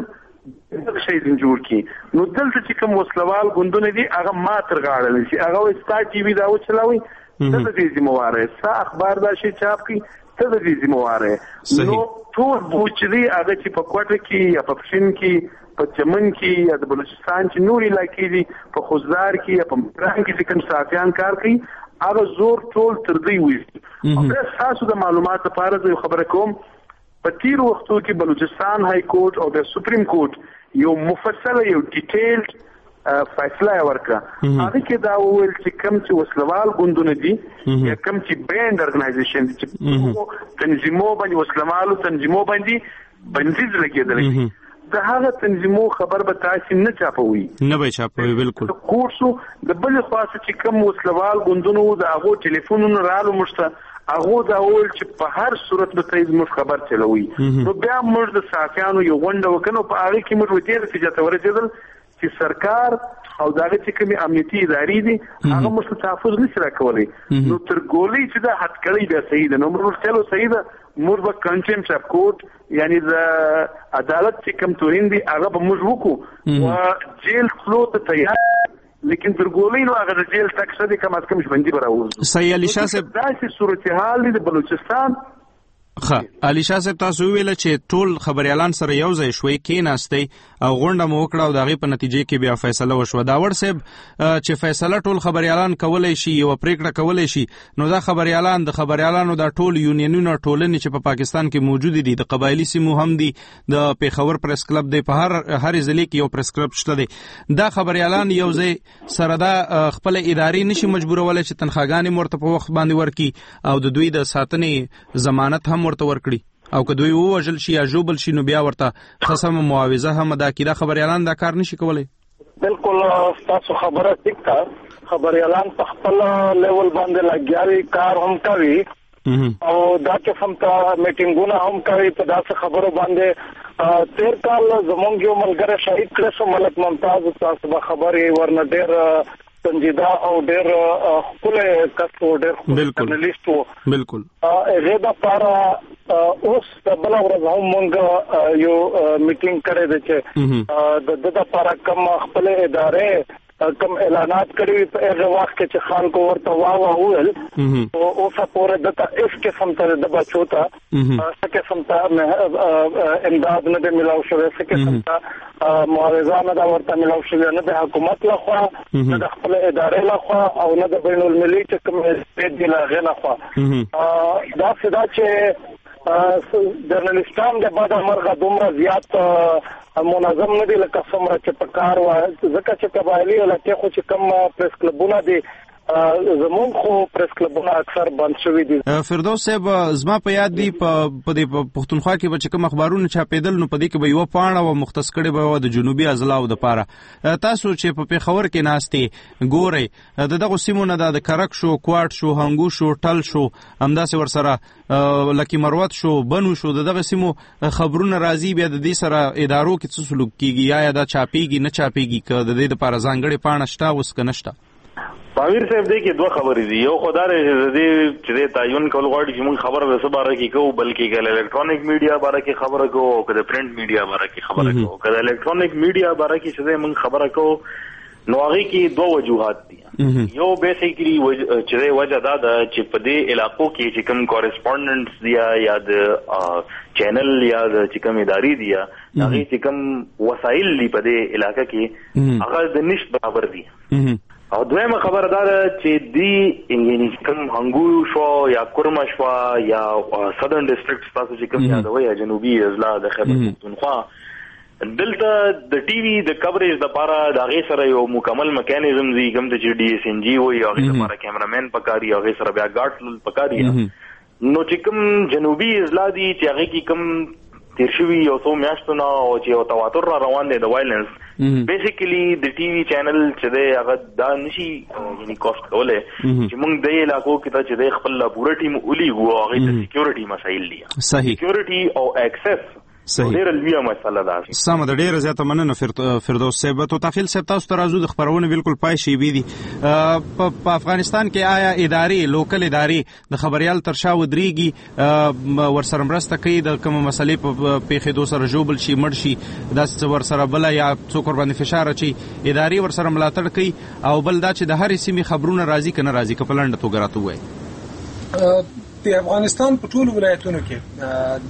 دغه شی جوړ کی نو دلته چې کوم وسلوال غوندونه دي هغه ما تر غاړه نشي هغه وستا ټي وي دا وچلاوي ته د دې ذمہواره سا اخبار دا شي چاپ کی ته د دې ذمہواره نو ټول بوچري هغه چې په کوټه کې یا په پښین کې په چمن کې یا د بلوچستان چې نوري علاقې دي په خوزدار کې یا په مران کې چې کوم صحافیان کار کوي هغه زور ټول تر دې وي او بیا تاسو د معلومات لپاره زه خبره کوم په تیر وختو کې بلوچستان های کورټ او د سپریم کورټ یو مفصله یو ډیټیلډ فیصله ورکړه هغه کې دا وویل چې کوم چې وسلوال ګوندونه دي یا کوم چې برانډ ارګنایزیشن دي چې تنظیمو باندې وسلوالو تنظیمو باندې بندیز لګیدل دا هغه تنظیمو خبر به تاسو نه چاپوي نه به چاپوي بالکل کورسو د بل خاصه چې کوم وسلوال ګوندونو د هغه ټلیفونونو رالو مشته هغه دا ویل چې په هر صورت به تاسو موږ خبر چلوي نو بیا موږ د صحافیانو یو غونډه وکړو په هغه کې موږ ودې نتیجه ورسېدل چې سرکار او دغه چې کومي امنیتي ادارې دي هغه مست تحفظ نشي راکولای نو تر ګولې چې دا حد کړی بیا صحیح ده نو موږ چلو صحیح ده موږ به کنټمپټ اف کورټ یعنی د عدالت چې کوم توهین دي هغه به موږ وکړو او جیل خلو ته تیار لیکن تر ګولې نو هغه د جیل تک څه دي کوم از کوم ژوندۍ براوځي صحیح علي شاه صاحب دا چې صورتحال د بلوچستان ښه علي شاه صاحب تاسو ویل چې ټول خبريالان سره یو ځای شوي کېناستئ او غونډه مو وکړه او د هغې په نتیجې کې بیا فیصله وشوه. داوړ صاحب چې فیصله ټول خبريالان کولی شي یوه پرېکړه کولی شي نو دا خبريالان د خبريالانو دا ټول یونینونه ټولنې چې په پاکستان کې موجود دي د قبایلي سیمو هم دي د پیښور پریس کلب دی په هر هر ضلع کې یو پریس کلب شته دی دا خبريالان یو ځای سره دا خپل ادارې نشي مجبورولی چې تنخواګانې ورته په وخت باندې ورکړي او د دوی د ساتنې ضمانت هم ورته ورکړي او که دوی ووژل شي یا ژوبل شي نو بیا ورته خصم معاوضه هم ادا کړي. دا خبريالان دا کار نشي کولی. بالکل تاسو خبره ټیک ده. خبريالان په خپل لیول باندې لګیاري کار هم کوي او دا قسم ته میټینګونه هم کوي په داسې خبرو باندې. تیر کال زمونږ یو ملګری شهید کړی شو ملک ممتاز تاسو به خبرې ورنه ډېر سنجیده او ډېر ښکلی کس و ډېر ښکلی جرنلیسټ و. بالکل هغې دپاره اوس بله ورځ هم مونږ یو میټینګ کړی دی چې د ده دپاره کوم خپلې ادارې کم اعلانات کړي وي په هغه وخت کې چې خلکو ورته واه واه وویل او اوسه پورې دته هېڅ قسم ته د بچو ته څه قسم ته امداد نه دی میلاو شوی څه قسم ته معاوضه نه ده ورته میلاو شوې نه د حکومت لخوا نه د خپلې ادارې لخوا او نه د بین المللي چې کوم حزب دي له هغې لخوا. داسې ده چې جرنلیسټان د بعد مرغه دومره زیات منظم نه دي لکه څومره چې په کار وه ځکه چې قبایلي علاقې خو چې کوم پریس کلبونه دي زمونږ خو پریس کلبونه اکثر بند شوي دي. فردوس صاحب زما په یاد دي په دې پښتونخوا کې به چې کوم اخبارونه چاپېدل نو په دې کې به یوه پاڼه وه مختص کړې به وه د جنوبي اضلاعو دپاره. تاسو چې په پېښور کې ناستې ګورئ د دغو سیمو نه دا د کرک شو کوټ شو هنګو شو ټل شو همداسې ورسره لکي مروت شو بنو شو د دغه سیمو خبرونه راځي بیا د دې سره ادارو کې څه سلوک کېږي یا یا دا چاپېږي نه چاپېږي که د دې دپاره ځانګړې پاڼه شته اوس که نشته؟ پامیر صاحب دی کې دوه خبرې دي. یو خو دا دی چې د دې چې د تعین کول غواړي چې موږ خبره د څه باره کې کوو بلکې که د الکترونیک میډیا باره کې خبره کوو او که د پرنټ میډیا باره کې خبره کوو. که د الکترونیک میډیا باره کې چې دی موږ خبره کوو نو هغې کې دوه وجوهات دي. یو بیسیکلی چې دی وجه دا ده چې په دې علاقو کې چې کوم کورسپونډنټس دي یا د چینل یا د چې کوم ادارې دي یا هغې چې کوم وسایل دي په دې علاقه کې هغه د نشت برابر دي. او دویمه خبره دا ده چې دی یعنی کوم هنګو شو یا کورما شو یا سدرن ډسټرکټ تاسو چې کوم یادوي یا جنوبي اضلاع د خیبر پښتونخوا دلته د ټي وي د کوریج لپاره د هغې سره یو مکمل میکانیزم دی کوم چې ډي ایس ان جي وایي هغې لپاره کیمرامین پکار وي هغې سره بیا ګارډ تلل پکار وي. نو چې کوم جنوبي اضلاع دي چې هغې کې کوم تیر شوي یو څو میاشتو نه او چې یو تواتر را روان دی د وایلنس بیسیکلی د ټي وي چینل چې دی هغه دا نشي یعنی کاسټ کولی چې موږ دې علاقو کې ته چې دی خپل پوره ټیم ولیږو او هغې ته سیکیورټي مسایل دي. سیکیورټي او اکسس ډېره لویه مسله ده. سمه ده ډېره زیاته مننه فردوس صاحب. توتاخیل صاحب تاسو ته راځو د خپرونې بالکل پای شیبې دي. په افغانستان کې آیا ادارې لوکل ادارې د خبریال تر شا ودرېږي ورسره مرسته کوي د کومه مسلې په پېښېدو سره ژوبل شي مړ شي داسې ورسره بله یا څوک ورباندې فشار اچوي ادارې ورسره ملاتړ کوي او بل دا چې د هرې سیمې خبرونه راځي که نه راځي که په لنډه توګه راته ووایي؟ د افغانستان په ټولو ولایتونو کې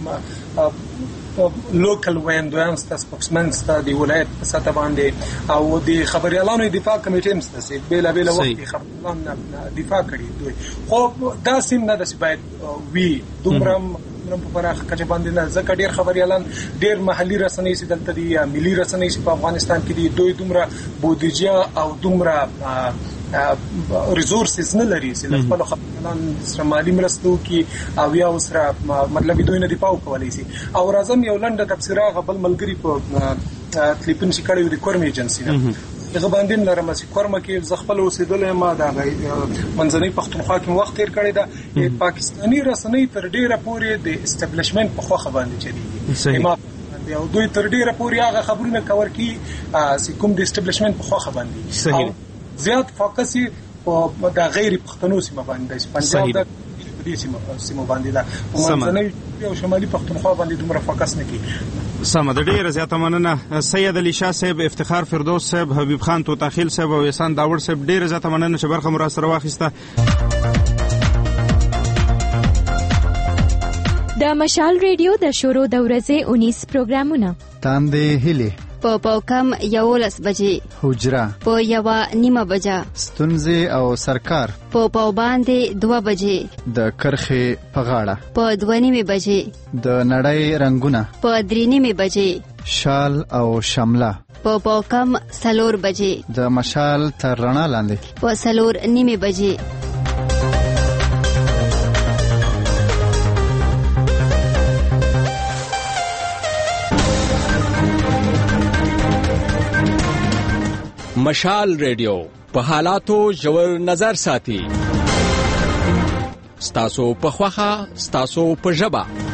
د لوکل ویندویان ستا سپوکسمن ستا د ولایت په سطح باندې او د خبریالانو دفاع کمیټې هم سته چې بېلابېله وخت کې خبریالان دفاع کړي دوی خو دا سیم نه داسې باید وي دومره په پراخه کچه باندې نه ځکه ډېر خبریالان ډېر محلي رسنۍ چې دلته دي یا ملي رسنۍ چې په افغانستان کې دي دوی دومره بودیجه او دومره ریسورسز نه لري چې د خپلو خبریالانو سره مالي مرسته وکړي او یا ورسره مطلب دوی نه دفاع وکولی شي. او راځم یو لنډه تبصره هغه بل ملګري په تلیفون چې کړی و د کورم ایجنسي نه هغه باندې لرم چې کورمه کې زه خپل اوسېدلی یم د منځنۍ پښتونخوا کې مې وخت تېر کړی ده. پاکستاني رسنۍ تر ډېره پورې د اسټبلیشمنټ په خوښه باندې چلېږي او دوی تر ډېره پورې هغه خبرونه کور کړي چې کوم د اسټبلیشمنټ په خوښه باندې زیات فوکس په د غیر پښتنو سیمه باندې چې پنجاب د دې سیمه سیمه باندې ده په منځنۍ او شمالي پښتونخوا باندې دومره فوکس نه کوي. سمه ده ډېره زیاته مننه سید علي شاه صاحب افتخار فردوس صاحب حبیب خان توتاخیل صاحب او احسان داوړ صاحب ډېره زیاته مننه چې برخه مو راسره واخیسته. د مشال ریډیو د شورو د ورځې اونیس پروګرامونه تاندې هلي په پاوکم یولس بجې حجره په یوه نیمه بجه ستونزې او سرکار په پاو باندې دوه بجې د کرخې په غاړه په دوه نیمه بجې د نړۍ رنگونه په درې نیمه بجې شال او شمله په پاوکم سلور بجې د مشال تر رڼا لاندې په سلور نیمه بجې مشال ریډیو په حالاتو ژور نظر ساتي. ستاسو په خوخه ستاسو په ژبه